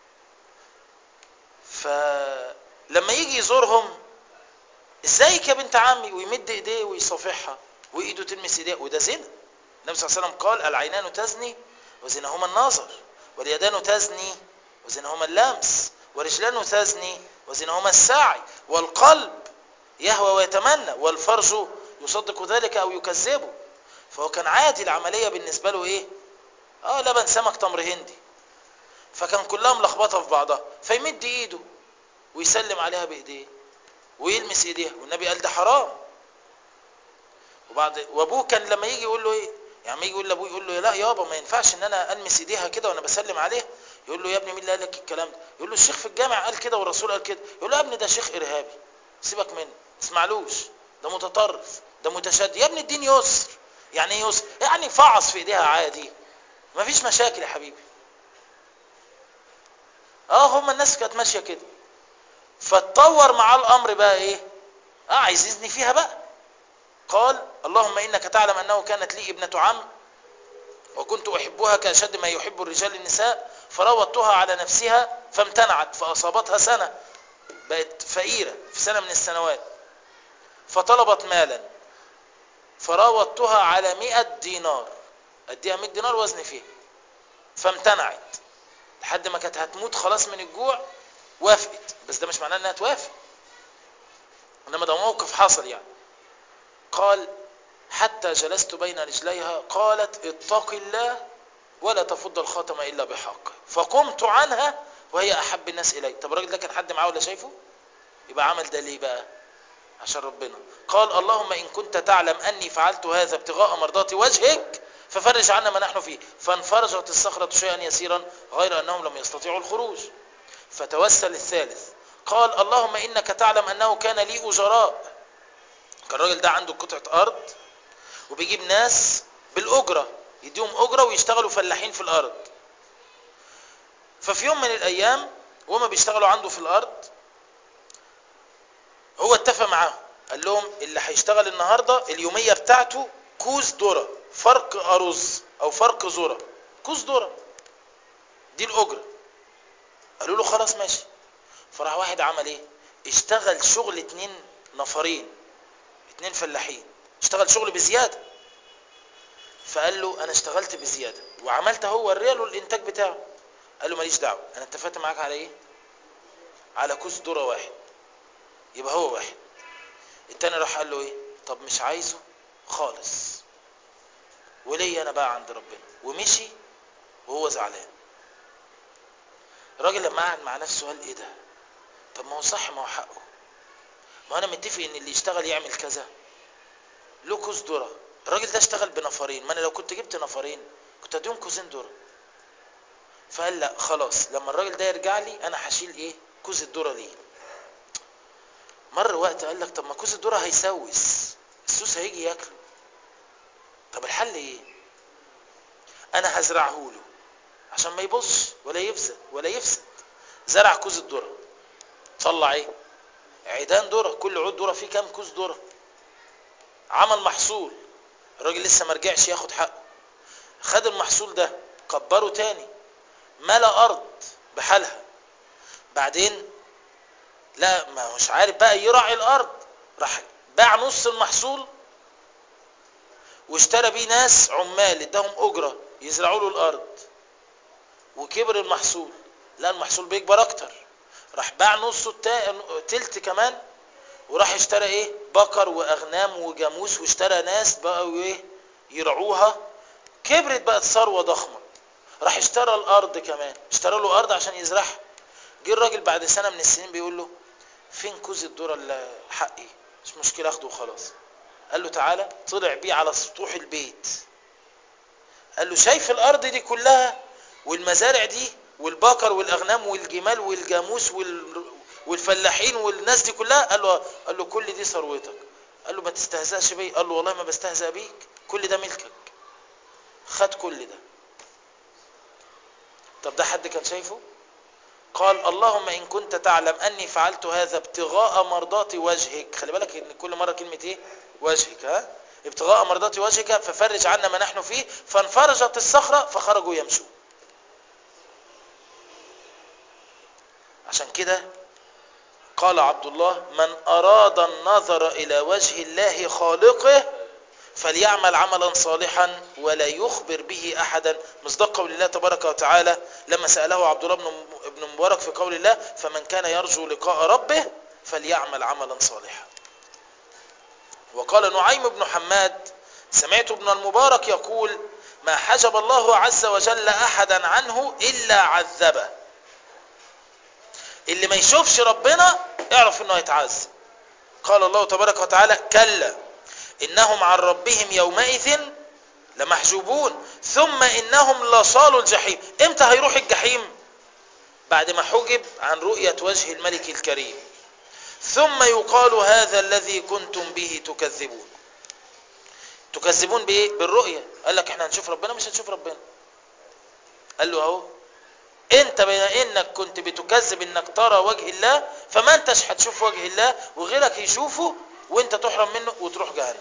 فلما يجي يزورهم ازيك يا بنت عمي ويمد ايديه ويصافحها وايده تلمس ايديه، وده زنا. النبي صلى الله عليه وسلم قال العينان تزني وزناهما النظر، واليدان تزني وزناهما اللمس، ورجلان تزني وزناهما السعي، والقلب يهوى ويتمنى، والفرج يصدق ذلك او يكذبه. فهو كان عادي العملية بالنسبة له ايه؟ اه لبن سمك تمر هندي. فكان كلها ملخبطة في بعضها، فيمد ايده ويسلم عليها بايديه ويلمس ايديها، والنبي قال ده حرام. وبعد وابوه كان لما يجي يقول له ايه، يعني يجي يقول لابوه يقول له لا يابا ما ينفعش ان انا المس ايديها كده وانا بسلم عليها، يقول له يا ابني مين اللي قال لك الكلام ده؟ يقول له الشيخ في الجامع قال كده والرسول قال كده. يقول له يا ابني ده شيخ ارهابي سيبك منه، اسمعلوش، ده متطرف، ده متشدد. يا ابني الدين يسر. يعني ايه يسر؟ يعني فعص في ايديها عادي، مفيش مشاكل يا حبيبي. اه هم الناس كانت ماشيه كده. فتطور معاه الامر بقى ايه؟ اه عايز يزني فيها بقى. قال اللهم انك تعلم انه كانت لي ابنة عم وكنت احبها كاشد ما يحب الرجال النساء، فراودتها على نفسها فامتنعت، فاصابتها سنة، بقت فقيرة في سنة من السنوات، فطلبت مالا، فراودتها على مئة دينار، اديها مئة دينار وزن فيها، فامتنعت لحد ما كانت هتموت خلاص من الجوع، وافقت. بس ده مش معناه انها توافق، انما ده موقف حصل يعني. قال حتى جلست بين رجليها قالت اتق الله ولا تفض الخاتم الا بحق، فقمت عنها وهي احب الناس الي. طب الراجل ده كان حد معاه ولا شايفه؟ يبقى عمل ده ليه بقى؟ عشان ربنا. قال اللهم ان كنت تعلم اني فعلت هذا ابتغاء مرضات وجهك ففرج عنا ما نحن فيه. فانفرجت الصخرة شيئا يسيرا غير انهم لم يستطيعوا الخروج. فتوسل الثالث قال اللهم انك تعلم انه كان لي اجراء، كان الراجل ده عنده قطعة ارض وبيجيب ناس بالاجرة يديهم اجرة ويشتغلوا فلاحين في الارض. ففي يوم من الايام وهما بيشتغلوا عنده في الارض هو اتفق معاهم، قال لهم اللي هيشتغل النهاردة اليومية بتاعته كوز ذرة، فرق ارز او فرق ذرة، كوز ذرة دي الاجرة. قالوا له خلاص ماشي. فراح واحد عمل ايه؟ اشتغل شغل اتنين نفرين، اتنين فلاحين، اشتغل شغل بزيادة. فقال له انا اشتغلت بزيادة وعملت هو الريال والانتاج بتاعه. قال له ماليش دعوة، انا اتفقت معاك على ايه؟ على كوز ذرة واحد، يبقى هو واحد. التاني راح قال له ايه؟ طب مش عايزه خالص، وليا انا بقى عند ربنا، ومشي وهو زعلان. الراجل لما قعد مع نفسه قال ايه ده؟ طب ما هو صح، ما هو حقه، ما انا متفق ان اللي يشتغل يعمل كذا، له كوز ذرة. الراجل ده اشتغل بنفرين، ما انا لو كنت جبت نفرين كنت اديهم كوزين ذرة. فقال لا خلاص، لما الراجل ده يرجع لي انا هشيل ايه؟ كوز الذرة ليه. مر وقت قال لك طب ما كوز الذرة هيسوس، السوس هيجي ياكله، طب الحل ايه؟ انا هزرعه له عشان ما يبص ولا يفسد ولا يفسد. زرع كوز الذرة، طلع ايه؟ عيدان ذرة، كل عود ذرة فيه كام كوز ذرة. عمل محصول، الراجل لسه ما رجعش ياخد حقه. خد المحصول ده كبره تاني، ملا ارض بحالها. بعدين لا، ما مش عارف بقى يراعي الارض، راح باع نص المحصول واشترى بيه ناس عمال اداهم اجرة يزرعوا له الارض. وكبر المحصول، لا المحصول بيكبر اكتر، راح باع نصه التا... تلت كمان، وراح اشترى ايه؟ بقر واغنام وجاموس، واشترى ناس بقى ايه؟ يرعوها. كبرت بقت ثروة ضخمة. راح اشترى الارض كمان، اشترى له ارض عشان يزرعها. جه الراجل بعد سنة من السنين بيقول له فين كوز الذرة اللي حقي؟ مش مشكلة اخده وخلاص. قال له تعالى. طلع بيه على سطوح البيت، قال له شايف الارض دي كلها والمزارع دي والبقر والاغنام والجمال والجاموس وال... والفلاحين والناس دي كلها؟ قال له قال له كل دي ثروتك. قال له ما تستهزأش بي. قال له والله ما بستهزأ بيك، كل ده ملكك. خد كل ده. طب ده حد كان شايفه؟ قال اللهم ان كنت تعلم اني فعلت هذا ابتغاء مرضات وجهك. خلي بالك ان كل مره كلمه ايه؟ وجهك. ها، ابتغاء مرضات وجهك ففرج عنا ما نحن فيه. فانفرجت الصخره فخرجوا يمشون. عشان كده قال عبد الله من اراد النظر الى وجه الله خالقه فليعمل عملا صالحا ولا يخبر به احدا. مصداق قول الله تبارك وتعالى لما سأله عبد الله بن مبارك في قول الله فمن كان يرجو لقاء ربه فليعمل عملا صالحا. وقال نعيم بن حماد سمعت ابن المبارك يقول ما حجب الله عز وجل احدا عنه الا عذبه. اللي ما يشوفش ربنا اعرف انه هيتعذب. قال الله تبارك وتعالى كلا انهم عن ربهم يومئذ لمحجوبون ثم انهم لصالوا الجحيم. امتى هيروح الجحيم؟ بعد ما حجب عن رؤية وجه الملك الكريم. ثم يقال هذا الذي كنتم به تكذبون. تكذبون بايه؟ بالرؤية. قال لك احنا هنشوف ربنا، مش هنشوف ربنا. قال له اهو انت بما انك كنت بتكذب انك ترى وجه الله فما انتش هتشوف وجه الله وغيرك يشوفه وانت تحرم منه وتروح جهنم.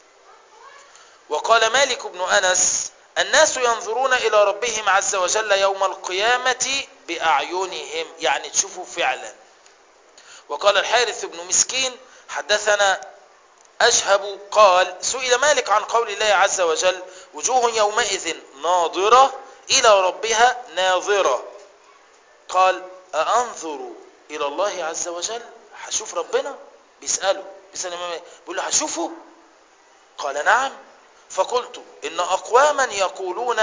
وقال مالك بن انس الناس ينظرون الى ربهم عز وجل يوم القيامة باعينهم، يعني تشوفوا فعلا. وقال الحارث بن مسكين حدثنا اشهب قال سئل مالك عن قول الله عز وجل وجوه يومئذ ناظرة الى ربها ناظرة، قال أأنظر الى الله عز وجل؟ هشوف ربنا؟ بيسأله بيسأل الإمام بيقول له هشوفه؟ قال نعم. فقلت إن أقواما يقولون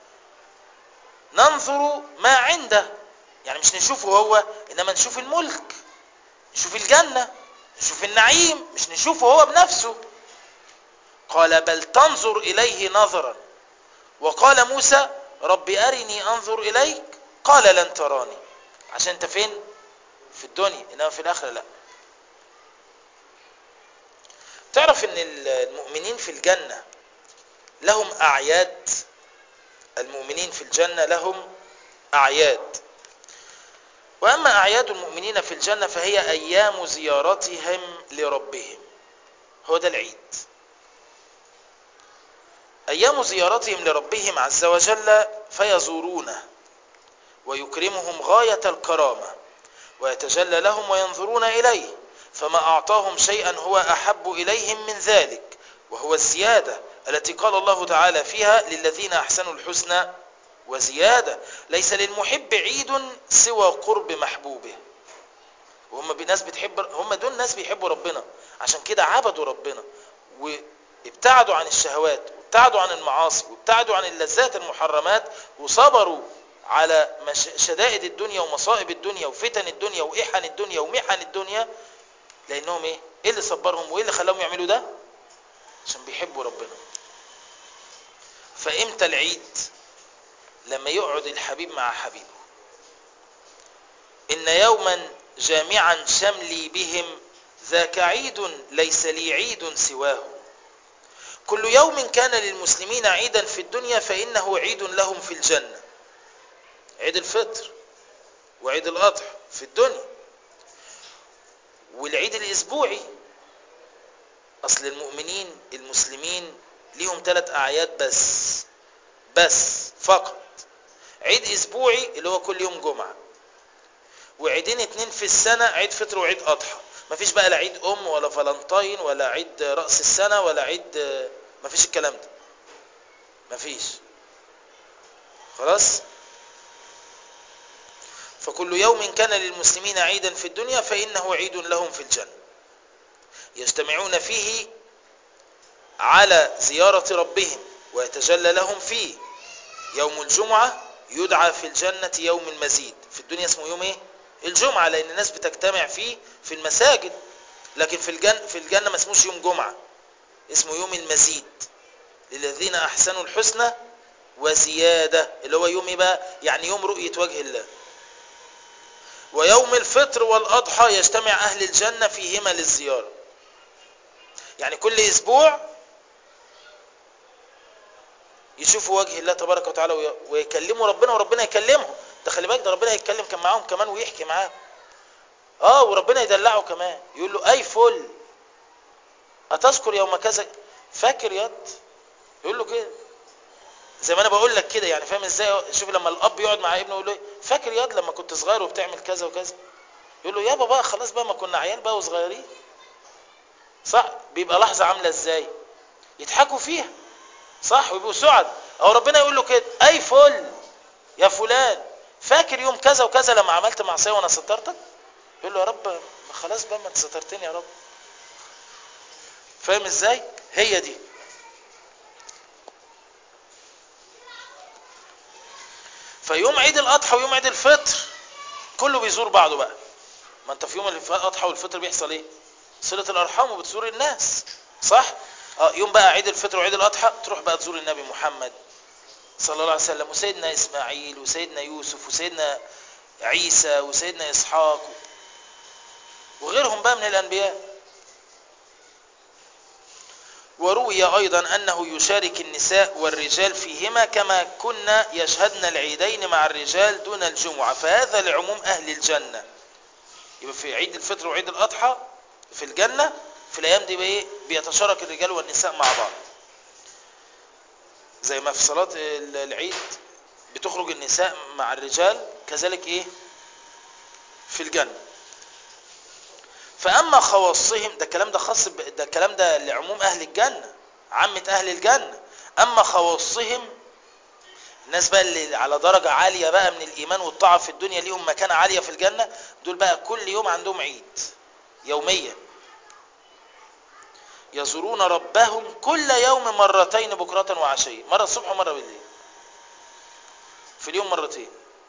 ننظر ما عنده، يعني مش نشوفه هو إنما نشوف الملك، نشوف الجنة، نشوف النعيم، مش نشوفه هو بنفسه. قال بل تنظر إليه نظرا. وقال موسى رب أرني أنظر إليك قال لن تراني. عشان انت فين؟ في الدنيا، إنما في الآخرة لا. تعرف ان المؤمنين في الجنة لهم أعياد المؤمنين في الجنة لهم أعياد. وأما أعياد المؤمنين في الجنة فهي أيام زيارتهم لربهم، هو ده العيد. أيام زيارتهم لربهم عز وجل فيزورونه ويكرمهم غاية الكرامة ويتجلى لهم وينظرون إليه، فما أعطاهم شيئا هو أحب إليهم من ذلك، وهو الزيادة التي قال الله تعالى فيها للذين أحسنوا الحسنى وزيادة. ليس للمحب عيد سوى قرب محبوبه. وهم بناس بتحب، هم دول ناس بيحبوا ربنا، عشان كده عبدوا ربنا وابتعدوا عن الشهوات وابتعدوا عن المعاصي وابتعدوا عن اللذات المحرمات، وصبروا على شدائد الدنيا ومصائب الدنيا وفتن الدنيا وإحن الدنيا ومحن الدنيا. لأنهم إيه؟ إيه اللي صبرهم وإيه اللي خلاهم يعملوا ده؟ عشان بيحبوا ربنا. فإمتى العيد؟ لما يقعد الحبيب مع حبيبه. إن يوما جامعا شملي بهم ذاك عيد ليس لي عيد سواه. كل يوم كان للمسلمين عيدا في الدنيا فإنه عيد لهم في الجنة. عيد الفطر وعيد الأضحى في الدنيا، والعيد الأسبوعي. أصل المؤمنين المسلمين ليهم ثلاث أعياد بس بس فقط. عيد أسبوعي اللي هو كل يوم جمعة، وعيدين اتنين في السنة، عيد فطر وعيد أضحى. مفيش بقى لا عيد أم ولا فالنتين ولا عيد رأس السنة ولا عيد، مفيش الكلام ده، مفيش. خلاص. فكل يوم كان للمسلمين عيدا في الدنيا فإنه عيد لهم في الجنة، يجتمعون فيه على زيارة ربهم ويتجلى لهم فيه. يوم الجمعة يدعى في الجنة يوم المزيد. في الدنيا اسمه يوم ايه؟ الجمعة، لأن الناس بتجتمع فيه في المساجد. لكن في الجنة في الجنة ما اسموش يوم جمعة، اسمه يوم المزيد للذين أحسنوا الحسنى وزيادة، اللي هو يوم ايه بقى؟ يعني يوم رؤية وجه الله. ويوم الفطر والأضحى يجتمع أهل الجنة فيهما للزيارة. يعني كل أسبوع يشوفوا وجه الله تبارك وتعالى ويكلموا ربنا وربنا يكلمهم. ده خلي بالك، ده ربنا يتكلم كان معاهم كمان ويحكي معاهم. اه وربنا يدلعه كمان، يقول له اي فل اتذكر يوم كذا، فاكر يد؟ يقول له كده زي ما انا بقول لك كده، يعني فاهم ازاي؟ شوف لما الاب يقعد مع ابنه يقول له فاكر يد لما كنت صغير وبتعمل كذا وكذا؟ يقول له يابا بقى خلاص بقى، ما كنا عيال بقى وصغيرين. صح؟ بيبقى لحظة عاملة ازاي؟ يضحكوا فيها، صح؟ ويبقوا سعد. او ربنا يقول له كده اي فل يا فلان، فاكر يوم كذا وكذا لما عملت معصية وانا سترتك؟ يقول له يا رب خلاص بقى ما انت سترتني يا رب. فاهم ازاي؟ هي دي. فيوم عيد الاضحى ويوم عيد الفطر كله بيزور بعضه بقى. ما انت في يوم الاضحى والفطر بيحصل ايه؟ صلة الارحام وبتزور الناس، صح؟ اه يوم بقى عيد الفطر وعيد الاضحى تروح بقى تزور النبي محمد صلى الله عليه وسلم وسيدنا اسماعيل وسيدنا يوسف وسيدنا عيسى وسيدنا اسحاق وغيرهم بقى من الانبياء. وروي أيضا أنه يشارك النساء والرجال فيهما كما كنا يشهدن العيدين مع الرجال دون الجمعة، فهذا لعموم أهل الجنة. يبقى في عيد الفطر وعيد الأضحى في الجنة في الأيام دي بإيه؟ بيتشارك الرجال والنساء مع بعض، زي ما في صلاة العيد بتخرج النساء مع الرجال، كذلك إيه في الجنة. فأما خواصهم، ده الكلام ده خاص ب... ده الكلام ده لعموم أهل الجنة، عامة أهل الجنة. أما خواصهم، الناس بقى اللي على درجة عالية بقى من الإيمان والطاعة في الدنيا ليهم مكانة عالية في الجنة، دول بقى كل يوم عندهم عيد يوميا، يزورون ربهم كل يوم مرتين بكرة وعشية، مرة الصبح ومرة بالليل، في اليوم مرتين.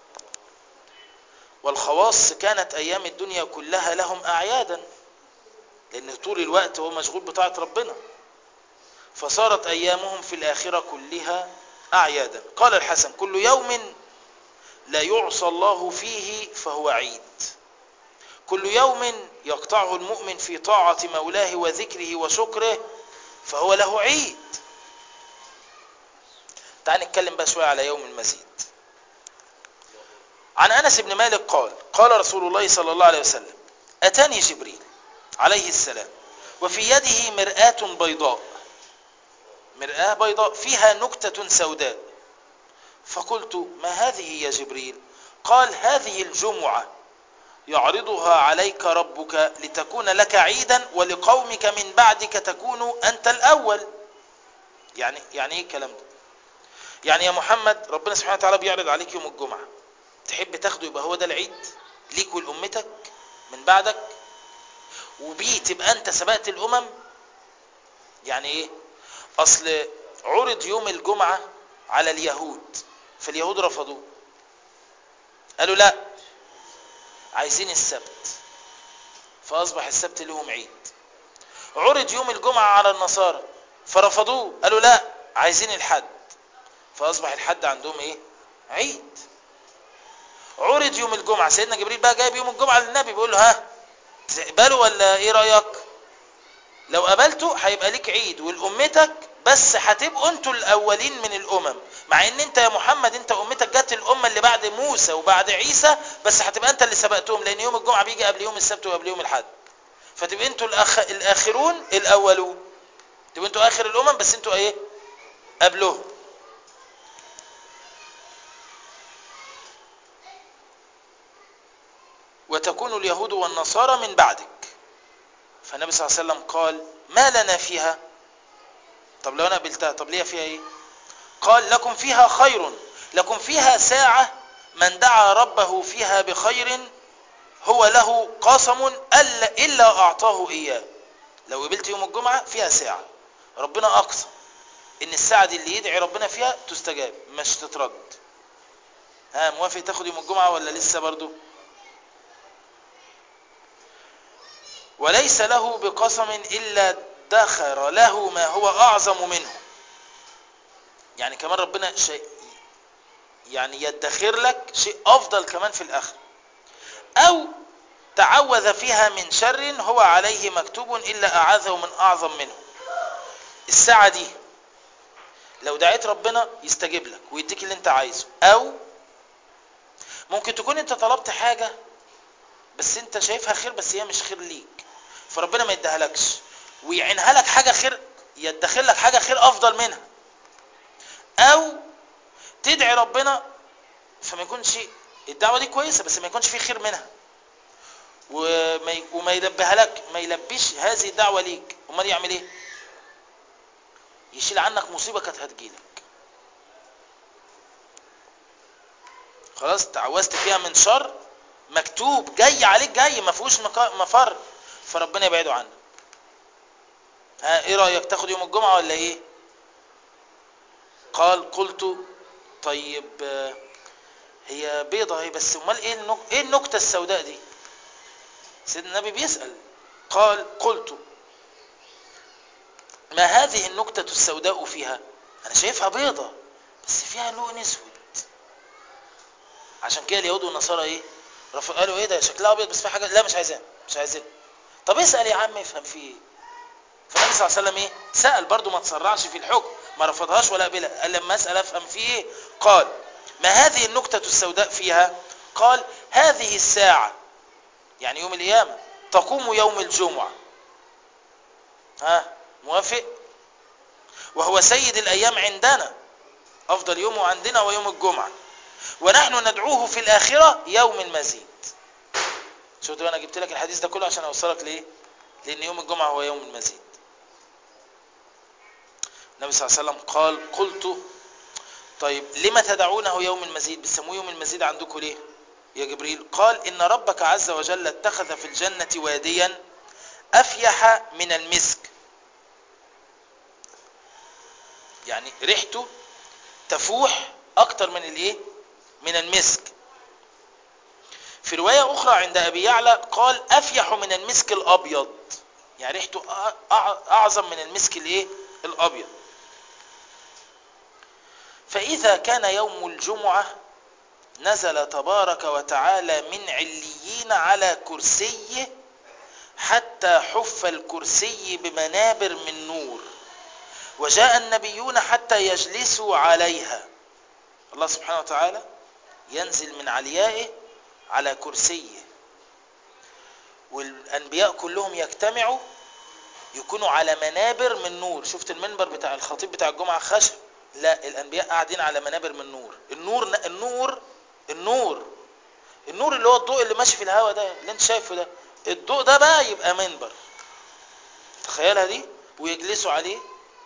والخواص كانت أيام الدنيا كلها لهم أعيادا، لأن طول الوقت هو مشغول بطاعة ربنا، فصارت أيامهم في الآخرة كلها أعيادا. قال الحسن كل يوم لا يعصى الله فيه فهو عيد، كل يوم يقطعه المؤمن في طاعة مولاه وذكره وشكره فهو له عيد. تعال نتكلم بقى شوية على يوم المزيد. عن أنس بن مالك قال قال رسول الله صلى الله عليه وسلم أتاني جبريل عليه السلام وفي يده مرآة بيضاء، مرآة بيضاء فيها نكتة سوداء، فقلت ما هذه يا جبريل؟ قال هذه الجمعة يعرضها عليك ربك لتكون لك عيدا ولقومك من بعدك تكون أنت الأول. يعني يعني ايه الكلام ده؟ يعني يا محمد ربنا سبحانه وتعالى بيعرض عليك يوم الجمعة، تحب تاخده يبقى هو ده العيد ليك ولأمتك من بعدك، وبيه تبقى انت سبقت الامم. يعني ايه؟ اصل عرض يوم الجمعة على اليهود، فاليهود رفضوه، قالوا لا عايزين السبت، فاصبح السبت لهم عيد. عرض يوم الجمعة على النصارى فرفضوه، قالوا لا عايزين الحد، فاصبح الحد عندهم ايه؟ عيد. عرض يوم الجمعة، سيدنا جبريل بقى جايب يوم الجمعة للنبي بيقول له ها تقبله ولا ايه رأيك؟ لو قبلته هيبقى ليك عيد ولأمتك، بس هتبقوا انتوا الاولين من الامم، مع ان انت يا محمد انت امتك جت الامه اللي بعد موسى وبعد عيسى، بس هتبقى انت اللي سبقتهم، لان يوم الجمعه بيجي قبل يوم السبت وقبل يوم الاحد، فتبقى انتوا الأخ... الاخرون الاولون، تبقوا انتوا اخر الامم بس انتوا ايه؟ قبلهم. وتكون اليهود والنصارى من بعدك. فالنبي صلى الله عليه وسلم قال ما لنا فيها؟ طب لو انا قبلتها طب ليه فيها ايه؟ قال لكم فيها خير، لكم فيها ساعة من دعا ربه فيها بخير هو له قسم إلا أعطاه إياه. لو قبلت يوم الجمعة فيها ساعة ربنا أقسم إن الساعة دي اللي يدعي ربنا فيها تستجاب مش تترد. ها موافق تاخد يوم الجمعة ولا لسه برضو؟ وليس له بقسم إلا دخر له ما هو أعظم منه. يعني كمان ربنا شيء يعني يدخر لك شيء أفضل كمان في الآخر. أو تعوذ فيها من شر هو عليه مكتوب إلا أعاذه من أعظم منه. الساعة دي لو دعيت ربنا يستجيب لك ويديك اللي انت عايزه، أو ممكن تكون انت طلبت حاجة بس انت شايفها خير بس هي مش خير ليك، فربنا ما يديها لكش ويعينها لك حاجة خير، يدخل لك حاجة خير أفضل منها. أو تدعي ربنا فما يكونش الدعوة دي كويسة بس ما يكونش فيه خير منها، وما وما يلبيها لك، ما يلبيش هذه الدعوة ليك، امال يعمل ايه؟ يشيل عنك مصيبة كانت هتجيلك. خلاص تعوذت فيها من شر مكتوب جاي عليك، جاي ما فيهوش مفر، فربنا يبعده عنك. ها ايه رأيك تاخد يوم الجمعة ولا ايه؟ قال قلت طيب هي بيضة هي بس امال ايه النك... ايه النكتة السوداء دي؟ سيدنا النبي بيسأل. قال قلت ما هذه النكتة السوداء فيها؟ انا شايفها بيضة بس فيها لون اسود. عشان كده اليهود والنصارى ايه؟ قالوا ايه ده شكلها ابيض بس في حاجة، لا مش عايزين مش عايزين. طب اسأل يا عم افهم فيه ايه. فالنبي صلى الله عليه وسلم ايه؟ سأل برضو ما تسرعش في الحكم، ما رفضهاش ولا قبلها، قال لما اسأل افهم فيه ايه. قال ما هذه النكتة السوداء فيها؟ قال هذه الساعة يعني يوم القيامة تقوم يوم الجمعة. ها موافق؟ وهو سيد الايام عندنا، افضل يوم عندنا ويوم الجمعة، ونحن ندعوه في الاخرة يوم المزيد. شفت انا جبت لك الحديث ده كله عشان اوصلك ليه؟ لان يوم الجمعة هو يوم المزيد. النبي صلى الله عليه وسلم قال قلت طيب لما تدعونه يوم المزيد؟ بتسموه يوم المزيد عندكم ليه يا جبريل؟ قال إن ربك عز وجل اتخذ في الجنة واديا أفيح من المسك، يعني ريحته تفوح أكتر من الايه؟ من المسك. في رواية أخرى عند أبي يعلى قال أفيح من المسك الأبيض، يعني ريحته أعظم من المسك الايه؟ الأبيض. فإذا كان يوم الجمعة نزل تبارك وتعالى من عليين على كرسيه حتى حف الكرسي بمنابر من نور، وجاء النبيون حتى يجلسوا عليها. الله سبحانه وتعالى ينزل من عليائه على كرسيه، والأنبياء كلهم يجتمعوا يكونوا على منابر من نور. شفت المنبر بتاع الخطيب بتاع الجمعة خشب؟ لا، الأنبياء قاعدين على منابر من نور. النور النور النور النور اللي هو الضوء اللي ماشي في الهواء ده اللي انت شايفه ده، الضوء ده بقى يبقى منبر. تخيلها دي، ويجلسوا عليه.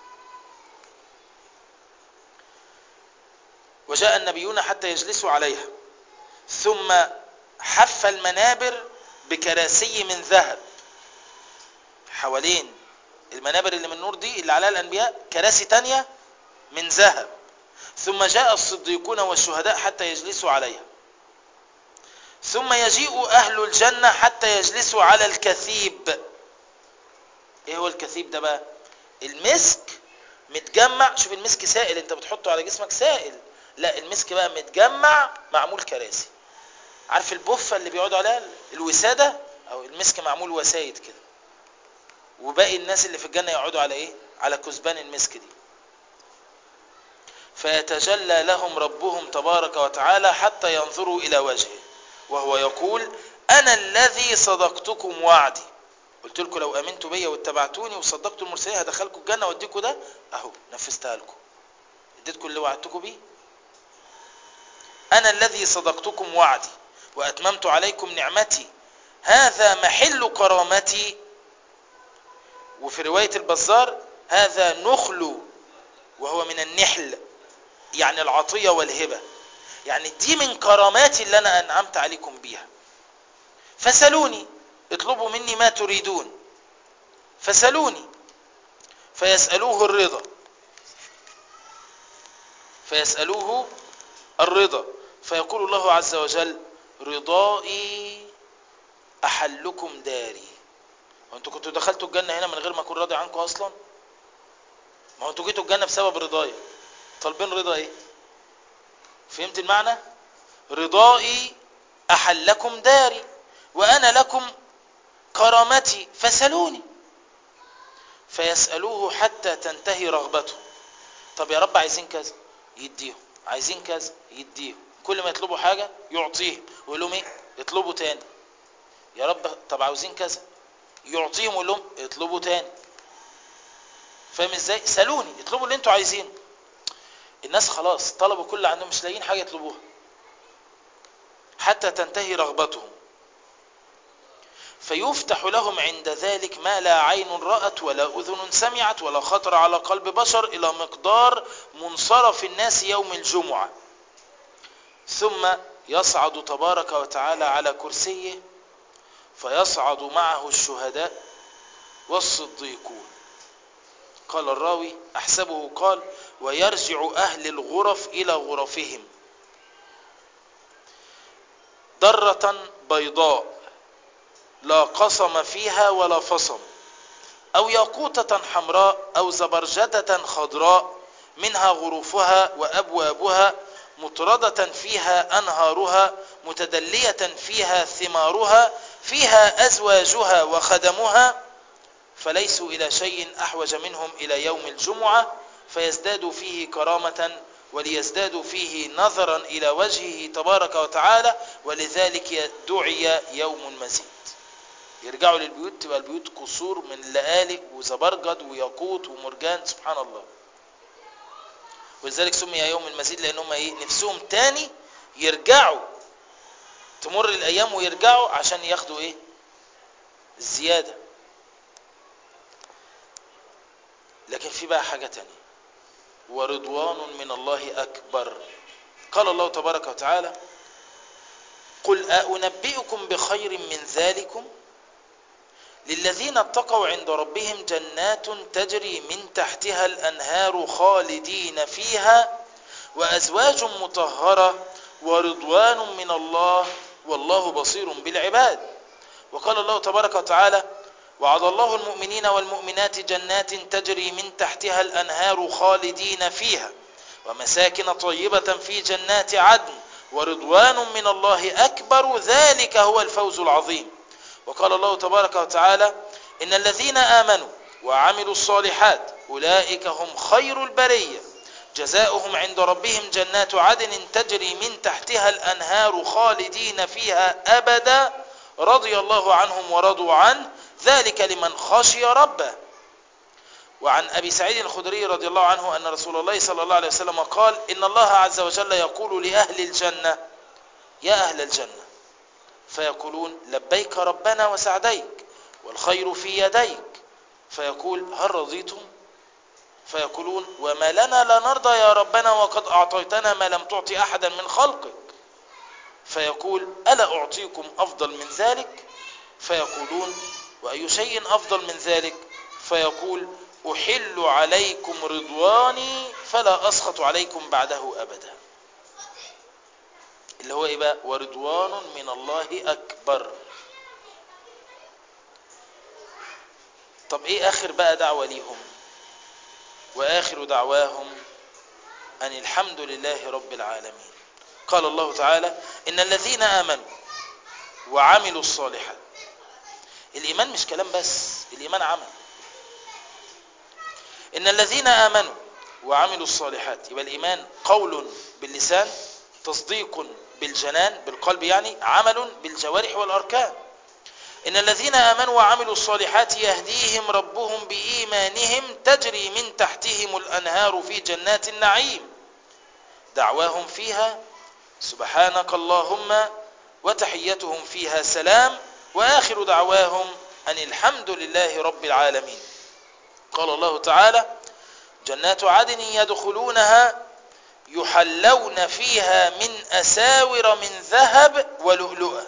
وجاء النبيون حتى يجلسوا عليها، ثم حف المنابر بكراسي من ذهب. حوالين المنابر اللي من نور دي اللي عليها الأنبياء كراسي تانية من ذهب. ثم جاء الصديقون والشهداء حتى يجلسوا عليها. ثم يجيء أهل الجنة حتى يجلسوا على الكثيب. ايه هو الكثيب ده بقى؟ المسك متجمع. شوف المسك سائل، انت بتحطه على جسمك سائل، لا المسك بقى متجمع معمول كراسي. عارف البوفة اللي بيقعدوا عليها الوسادة؟ او المسك معمول وسايد كده، وباقي الناس اللي في الجنة يقعدوا على ايه؟ على كثبان المسك دي. فيتجلى لهم ربهم تبارك وتعالى حتى ينظروا الى وجهه وهو يقول: انا الذي صدقتكم وعدي. قلت لكم لو امنتوا بيا واتبعتوني وصدقتوا المرسلين هدخلكم الجنة واديكم ده، اهو نفذتها لكم، اديتكم اللي وعدتكم بيه. انا الذي صدقتكم وعدي واتممت عليكم نعمتي، هذا محل كرامتي. وفي رواية البزار: هذا نخل، وهو من النحل يعني العطية والهبة، يعني دي من كراماتي اللي انا انعمت عليكم بيها. فسلوني، اطلبوا مني ما تريدون. فسلوني فيسألوه الرضا فيسألوه الرضا فيقول الله عز وجل: رضائي أحلكم داري. وانتوا كنتوا دخلتوا الجنة هنا من غير ما اكون راضي عنكم اصلا؟ ما هو انتوا جيتوا الجنة بسبب رضايا، طالبين رضا ايه؟ فهمت المعنى؟ رضائي أحلكم داري وأنا لكم كرامتي فسلوني. فيسألوه حتى تنتهي رغبته. طب يا رب عايزين كذا يديهم، عايزين كذا يديهم، كل ما يطلبوا حاجة يعطيهم، ويقول لهم ايه؟ اطلبوا تاني. يا رب طب عاوزين كذا يعطيهم، ويقول لهم اطلبوا تاني. فاهم ازاي؟ سالوني، اطلبوا اللي انتوا عايزينه. الناس خلاص طلبوا كل اللي عندهم، مش لاقيين حاجة يطلبوها. حتى تنتهي رغبتهم فيفتح لهم عند ذلك ما لا عين رأت ولا أذن سمعت ولا خطر على قلب بشر، إلى مقدار منصرف الناس يوم الجمعة. ثم يصعد تبارك وتعالى على كرسيه فيصعد معه الشهداء والصديقون. قال الراوي: أحسبه قال: ويرجع أهل الغرف إلى غرفهم درة بيضاء لا قصم فيها ولا فصم، أو ياقوتة حمراء أو زبرجدة خضراء، منها غرفها وأبوابها، مطردة فيها أنهارها، متدلية فيها ثمارها، فيها أزواجها وخدمها، فليسوا إلى شيء أحوج منهم إلى يوم الجمعة، فيزدادوا فيه كرامة وليزدادوا فيه نظرا إلى وجهه تبارك وتعالى، ولذلك دعي يوم المزيد. يرجعوا للبيوت، تبقى البيوت قصور من لآلئ وزبرجد وياقوت ومرجان، سبحان الله. ولذلك سمي يوم المزيد لأنهم ايه؟ نفسهم تاني يرجعوا، تمر الأيام ويرجعوا عشان ياخدوا ايه؟ الزيادة. لكن في بقى حاجة تانية: ورضوان من الله أكبر. قال الله تبارك وتعالى: قل أنبئكم بخير من ذلكم للذين اتقوا عند ربهم جنات تجري من تحتها الأنهار خالدين فيها وأزواج مطهرة ورضوان من الله والله بصير بالعباد. وقال الله تبارك وتعالى: وعد الله المؤمنين والمؤمنات جنات تجري من تحتها الأنهار خالدين فيها ومساكن طيبة في جنات عدن ورضوان من الله أكبر ذلك هو الفوز العظيم. وقال الله تبارك وتعالى: إن الذين آمنوا وعملوا الصالحات أولئك هم خير البرية جزاؤهم عند ربهم جنات عدن تجري من تحتها الأنهار خالدين فيها أبدا رضي الله عنهم ورضوا عنه ذلك لمن خشي ربه. وعن أبي سعيد الخدري رضي الله عنه أن رسول الله صلى الله عليه وسلم قال إن الله عز وجل يقول لأهل الجنة يا أهل الجنة فيقولون لبيك ربنا وسعديك والخير في يديك فيقول هل رضيتم فيقولون وما لنا لا نرضى يا ربنا وقد أعطيتنا ما لم تعطي أحدا من خلقك فيقول ألا أعطيكم أفضل من ذلك فيقولون وأي شيء أفضل من ذلك فيقول أحل عليكم رضواني فلا أسخط عليكم بعده أبدا اللي هو إيه بقى ورضوان من الله أكبر. طب إيه آخر بقى دعوة ليهم وآخر دعواهم أن الحمد لله رب العالمين. قال الله تعالى إن الذين آمنوا وعملوا الصالحات. الإيمان مش كلام بس الإيمان عمل. إن الذين آمنوا وعملوا الصالحات يبقى الإيمان قول باللسان تصديق بالجنان بالقلب يعني عمل بالجوارح والأركان. إن الذين آمنوا وعملوا الصالحات يهديهم ربهم بإيمانهم تجري من تحتهم الأنهار في جنات النعيم دعواهم فيها سبحانك اللهم وتحيتهم فيها سلام وآخر دعواهم أن الحمد لله رب العالمين. قال الله تعالى جنات عدن يدخلونها يحلون فيها من أساور من ذهب ولؤلؤا.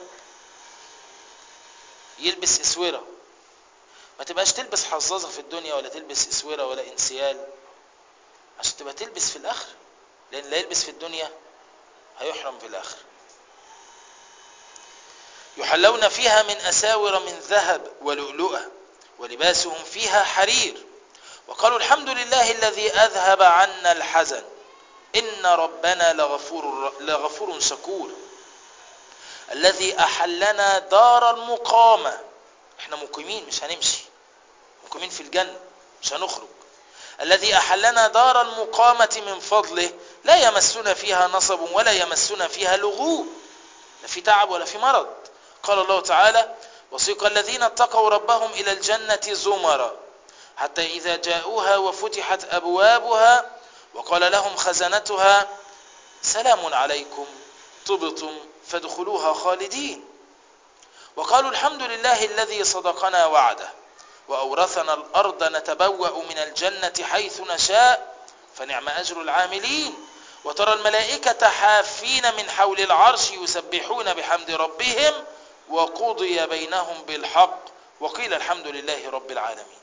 يلبس اسوره ما تبقاش تلبس حظاظه في الدنيا ولا تلبس اسوره ولا انسيال عشان تبقى تلبس في الاخر لان لا يلبس في الدنيا هيحرم في الاخر. يحلون فيها من أساور من ذهب ولؤلؤا ولباسهم فيها حرير وقالوا الحمد لله الذي أذهب عنا الحزن إن ربنا لغفور, لغفور شكور الذي أحلنا دار المقامة. احنا مقيمين مش هنمشي مقيمين في الجنة مش هنخرج. الذي أحلنا دار المقامة من فضله لا يمسنا فيها نصب ولا يمسنا فيها لغوب لا في تعب ولا في مرض. قال الله تعالى وسيق الذين اتقوا ربهم إلى الجنة زمرا حتى إذا جاءوها وفتحت أبوابها وقال لهم خزنتها سلام عليكم طبتم فادخلوها خالدين وقالوا الحمد لله الذي صدقنا وعده وأورثنا الأرض نتبوأ من الجنة حيث نشاء فنعم أجر العاملين. وترى الملائكة حافين من حول العرش يسبحون بحمد ربهم وقضي بينهم بالحق وقيل الحمد لله رب العالمين.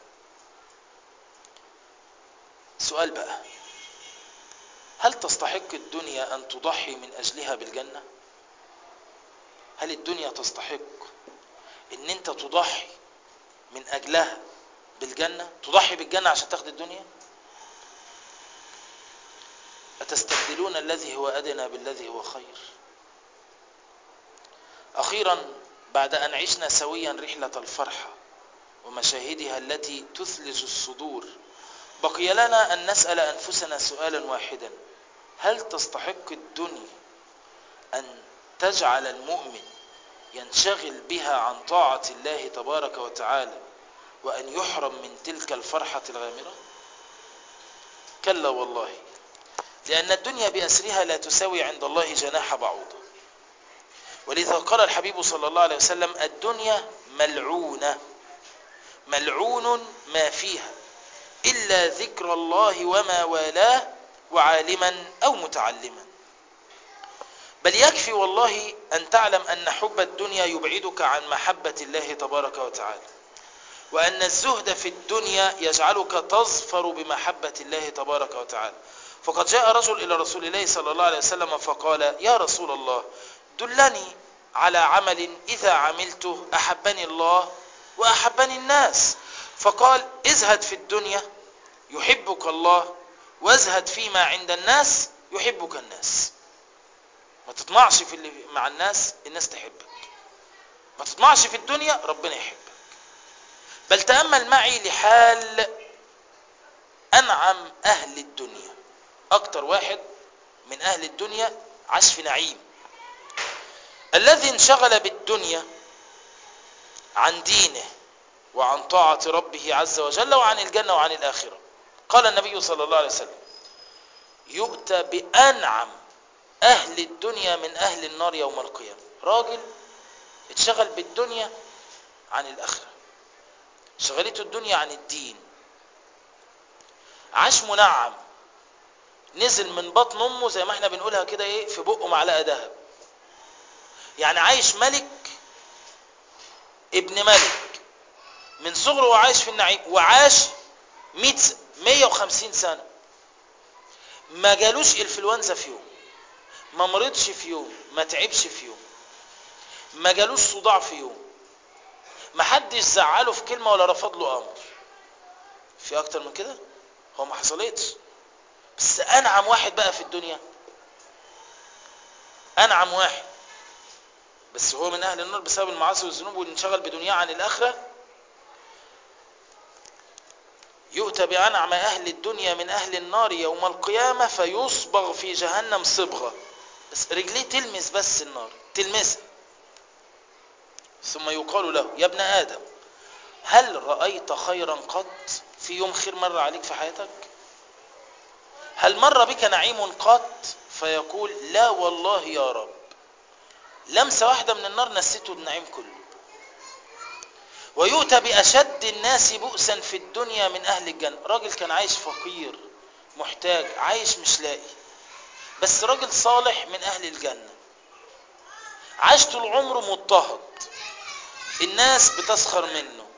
سؤال بقى هل تستحق الدنيا أن تضحي من أجلها بالجنة؟ هل الدنيا تستحق ان انت تضحي من اجلها بالجنة تضحي بالجنة عشان تاخد الدنيا؟ أتستبدلون الذي هو أدنى بالذي هو خير؟ أخيرا بعد أن عشنا سويا رحلة الفرحة ومشاهدها التي تثلج الصدور بقي لنا أن نسأل أنفسنا سؤالا واحدا هل تستحق الدنيا أن تجعل المؤمن ينشغل بها عن طاعة الله تبارك وتعالى وأن يحرم من تلك الفرحة الغامرة؟ كلا والله لأن الدنيا بأسرها لا تساوي عند الله جناح بعوضة. ولذا قال الحبيب صلى الله عليه وسلم الدنيا ملعونة ملعون ما فيها إلا ذكر الله وما والاه وعالما أو متعلما. بل يكفي والله أن تعلم أن حب الدنيا يبعدك عن محبة الله تبارك وتعالى وأن الزهد في الدنيا يجعلك تظفر بمحبة الله تبارك وتعالى. فقد جاء رجل إلى رسول الله صلى الله عليه وسلم فقال يا رسول الله دلني على عمل إذا عملته أحبني الله وأحبني الناس. فقال ازهد في الدنيا يحبك الله وازهد فيما عند الناس يحبك الناس. ما تطمعش في اللي مع الناس الناس تحبك ما تطمعش في الدنيا ربنا يحبك. بل تأمل معي لحال بأنعم أهل الدنيا، أكتر واحد من أهل الدنيا عاش في نعيم، الذي انشغل بالدنيا عن دينه وعن طاعة ربه عز وجل وعن الجنة وعن الآخرة. قال النبي صلى الله عليه وسلم: يؤتى بأنعم أهل الدنيا من أهل النار يوم القيامة. راجل اتشغل بالدنيا عن الآخرة، شغلته الدنيا عن الدين، عاش منعم، نزل من بطن أمه زي ما احنا بنقولها كده ايه، في بقه معلقة ذهب، يعني عايش ملك ابن ملك من صغره وعايش في النعيم، وعاش مية وخمسين سنة، ما جالوش انفلونزا في يوم، ما مرضش في يوم، ما تعبش في يوم، ما جالوش صداع في يوم، ما حدش زعله في كلمة ولا رفض له امر. في اكتر من كده؟ هو ما حصلتش. بس انعم واحد بقى في الدنيا، انعم واحد، بس هو من اهل النار بسبب المعاصي والذنوب وانشغل بدنياه عن الاخرة. يؤتى بأنعم أهل الدنيا من أهل النار يوم القيامة فيصبغ في جهنم صبغة، بس رجليه تلمس بس النار، تلمسها، ثم يقال له: يا ابن آدم، هل رأيت خيرا قط؟ في يوم خير مر عليك في حياتك؟ هل مر بك نعيم قط؟ فيقول: لا والله يا رب. لمسة واحدة من النار نسيته النعيم كله. ويؤتى بأشد الناس بؤسا في الدنيا من أهل الجنة. راجل كان عايش فقير محتاج، عايش مش لاقي، بس راجل صالح من أهل الجنة، عاش طول عمره مضطهد، الناس بتسخر منه،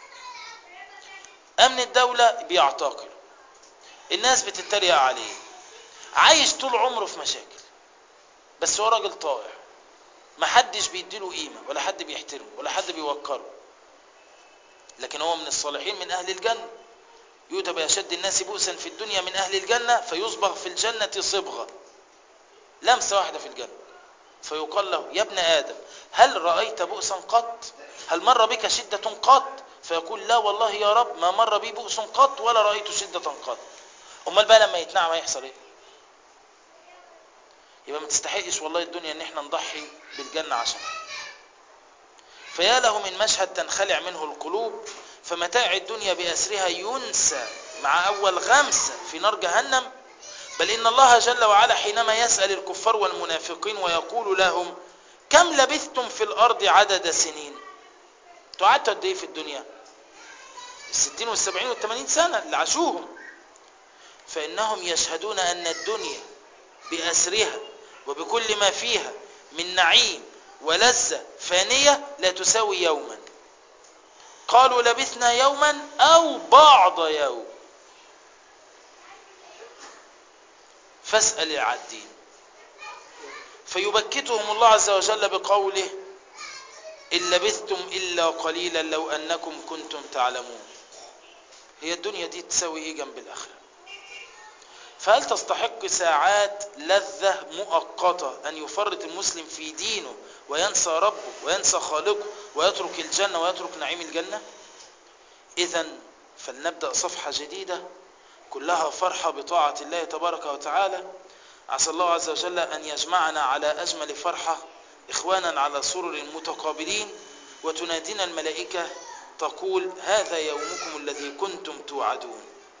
أمن الدولة بيعتقل، الناس بتتريق عليه، عايش طول عمره في مشاكل، بس هو راجل طائع، ما حدش بيديله قيمة ولا حد بيحترمه ولا حد بيوقره، لكن هو من الصالحين من أهل الجنة. يؤتى بأشد الناس بؤسا في الدنيا من أهل الجنة فيصبغ في الجنة صبغة، لمسة واحدة في الجنة، فيقال له: يا ابن آدم، هل رأيت بؤسا قط؟ هل مر بك شدة قط؟ فيقول: لا والله يا رب، ما مر بي بؤس قط ولا رأيت شدة قط. امال بقى لما يتنعم هيحصل ايه؟ يبقى ما تستحقش والله الدنيا ان احنا نضحي بالجنة عشانها. فيا له من مشهد تنخلع منه القلوب، فمتاع الدنيا بأسرها ينسى مع أول غمسة في نار جهنم. بل إن الله جل وعلا حينما يسأل الكفار والمنافقين ويقول لهم: كم لبثتم في الأرض عدد سنين؟ انتوا قعدتوا قد ايه في الدنيا؟ الستين والسبعين والثمانين سنة اللي عاشوهم. فإنهم يشهدون أن الدنيا بأسرها وبكل ما فيها من نعيم ولذة فانية لا تساوي يوما. قالوا: لبثنا يوما أو بعض يوم. فاسأل العادين. فيبكتهم الله عز وجل بقوله: إن لبثتم إلا قليلا لو أنكم كنتم تعلمون. هي الدنيا دي تساوي إيه جنب الآخرة؟ فهل تستحق ساعات لذة مؤقتة أن يفرط المسلم في دينه وينسى ربه وينسى خالقه ويترك الجنة ويترك نعيم الجنة؟ إذن فلنبدأ صفحة جديدة كلها فرحة بطاعة الله تبارك وتعالى. عسى الله عز وجل أن يجمعنا على أجمل فرحة، إخوانا على سرر متقابلين، وتنادينا الملائكة تقول: هذا يومكم الذي كنتم توعدون.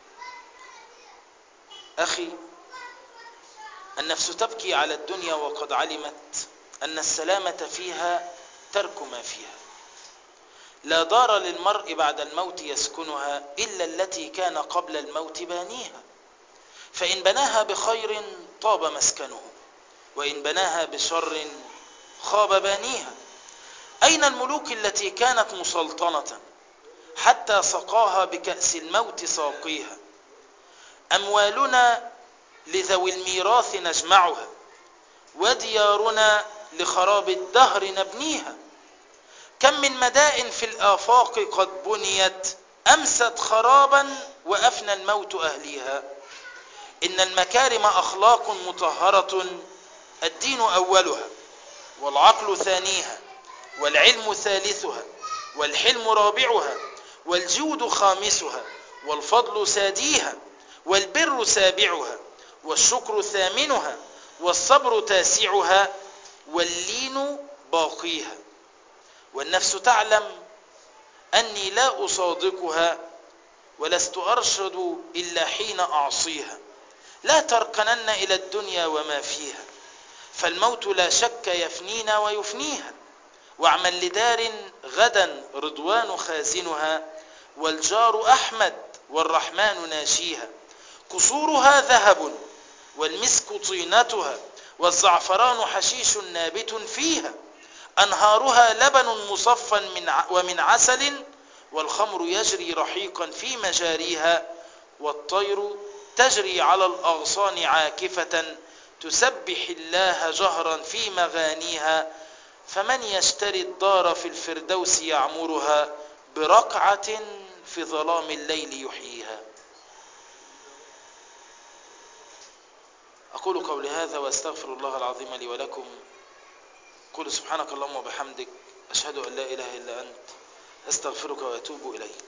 أخي، النفس تبكي على الدنيا وقد علمت أن السلامة فيها ترك ما فيها. لا دار للمرء بعد الموت يسكنها إلا التي كان قبل الموت بانيها، فإن بناها بخير طاب مسكنه، وإن بناها بشر خاب بانيها. أين الملوك التي كانت مسلطنة حتى سقاها بكأس الموت ساقيها؟ أموالنا لذوي الميراث نجمعها، وديارنا لخراب الدهر نبنيها. كم من مدائن في الآفاق قد بنيت أمست خرابا وأفنى الموت أهليها. إن المكارم أخلاق مطهرة، الدين أولها، والعقل ثانيها، والعلم ثالثها، والحلم رابعها، والجود خامسها، والفضل ساديها، والبر سابعها، والشكر ثامنها، والصبر تاسعها، واللين باقيها. والنفس تعلم أني لا أصادقها، ولست أرشد إلا حين أعصيها. لا تركنن إلى الدنيا وما فيها، فالموت لا شك يفنينا ويفنيها. واعمل لدار غدا رضوان خازنها، والجار أحمد والرحمن ناشيها. قصورها ذهب والمسك طينتها، والزعفران حشيش نابت فيها. أنهارها لبن مصفى من ومن عسل، والخمر يجري رحيقا في مجاريها. والطير تجري على الأغصان عاكفة، تسبح الله جهرا في مغانيها. فمن يشتري الدار في الفردوس يعمرها، برقعة في ظلام الليل يحييها. أقول قولي هذا وأستغفر الله العظيم لي ولكم. قل سبحانك اللهم وبحمدك، أشهد أن لا إله إلا أنت، أستغفرك وأتوب إليك.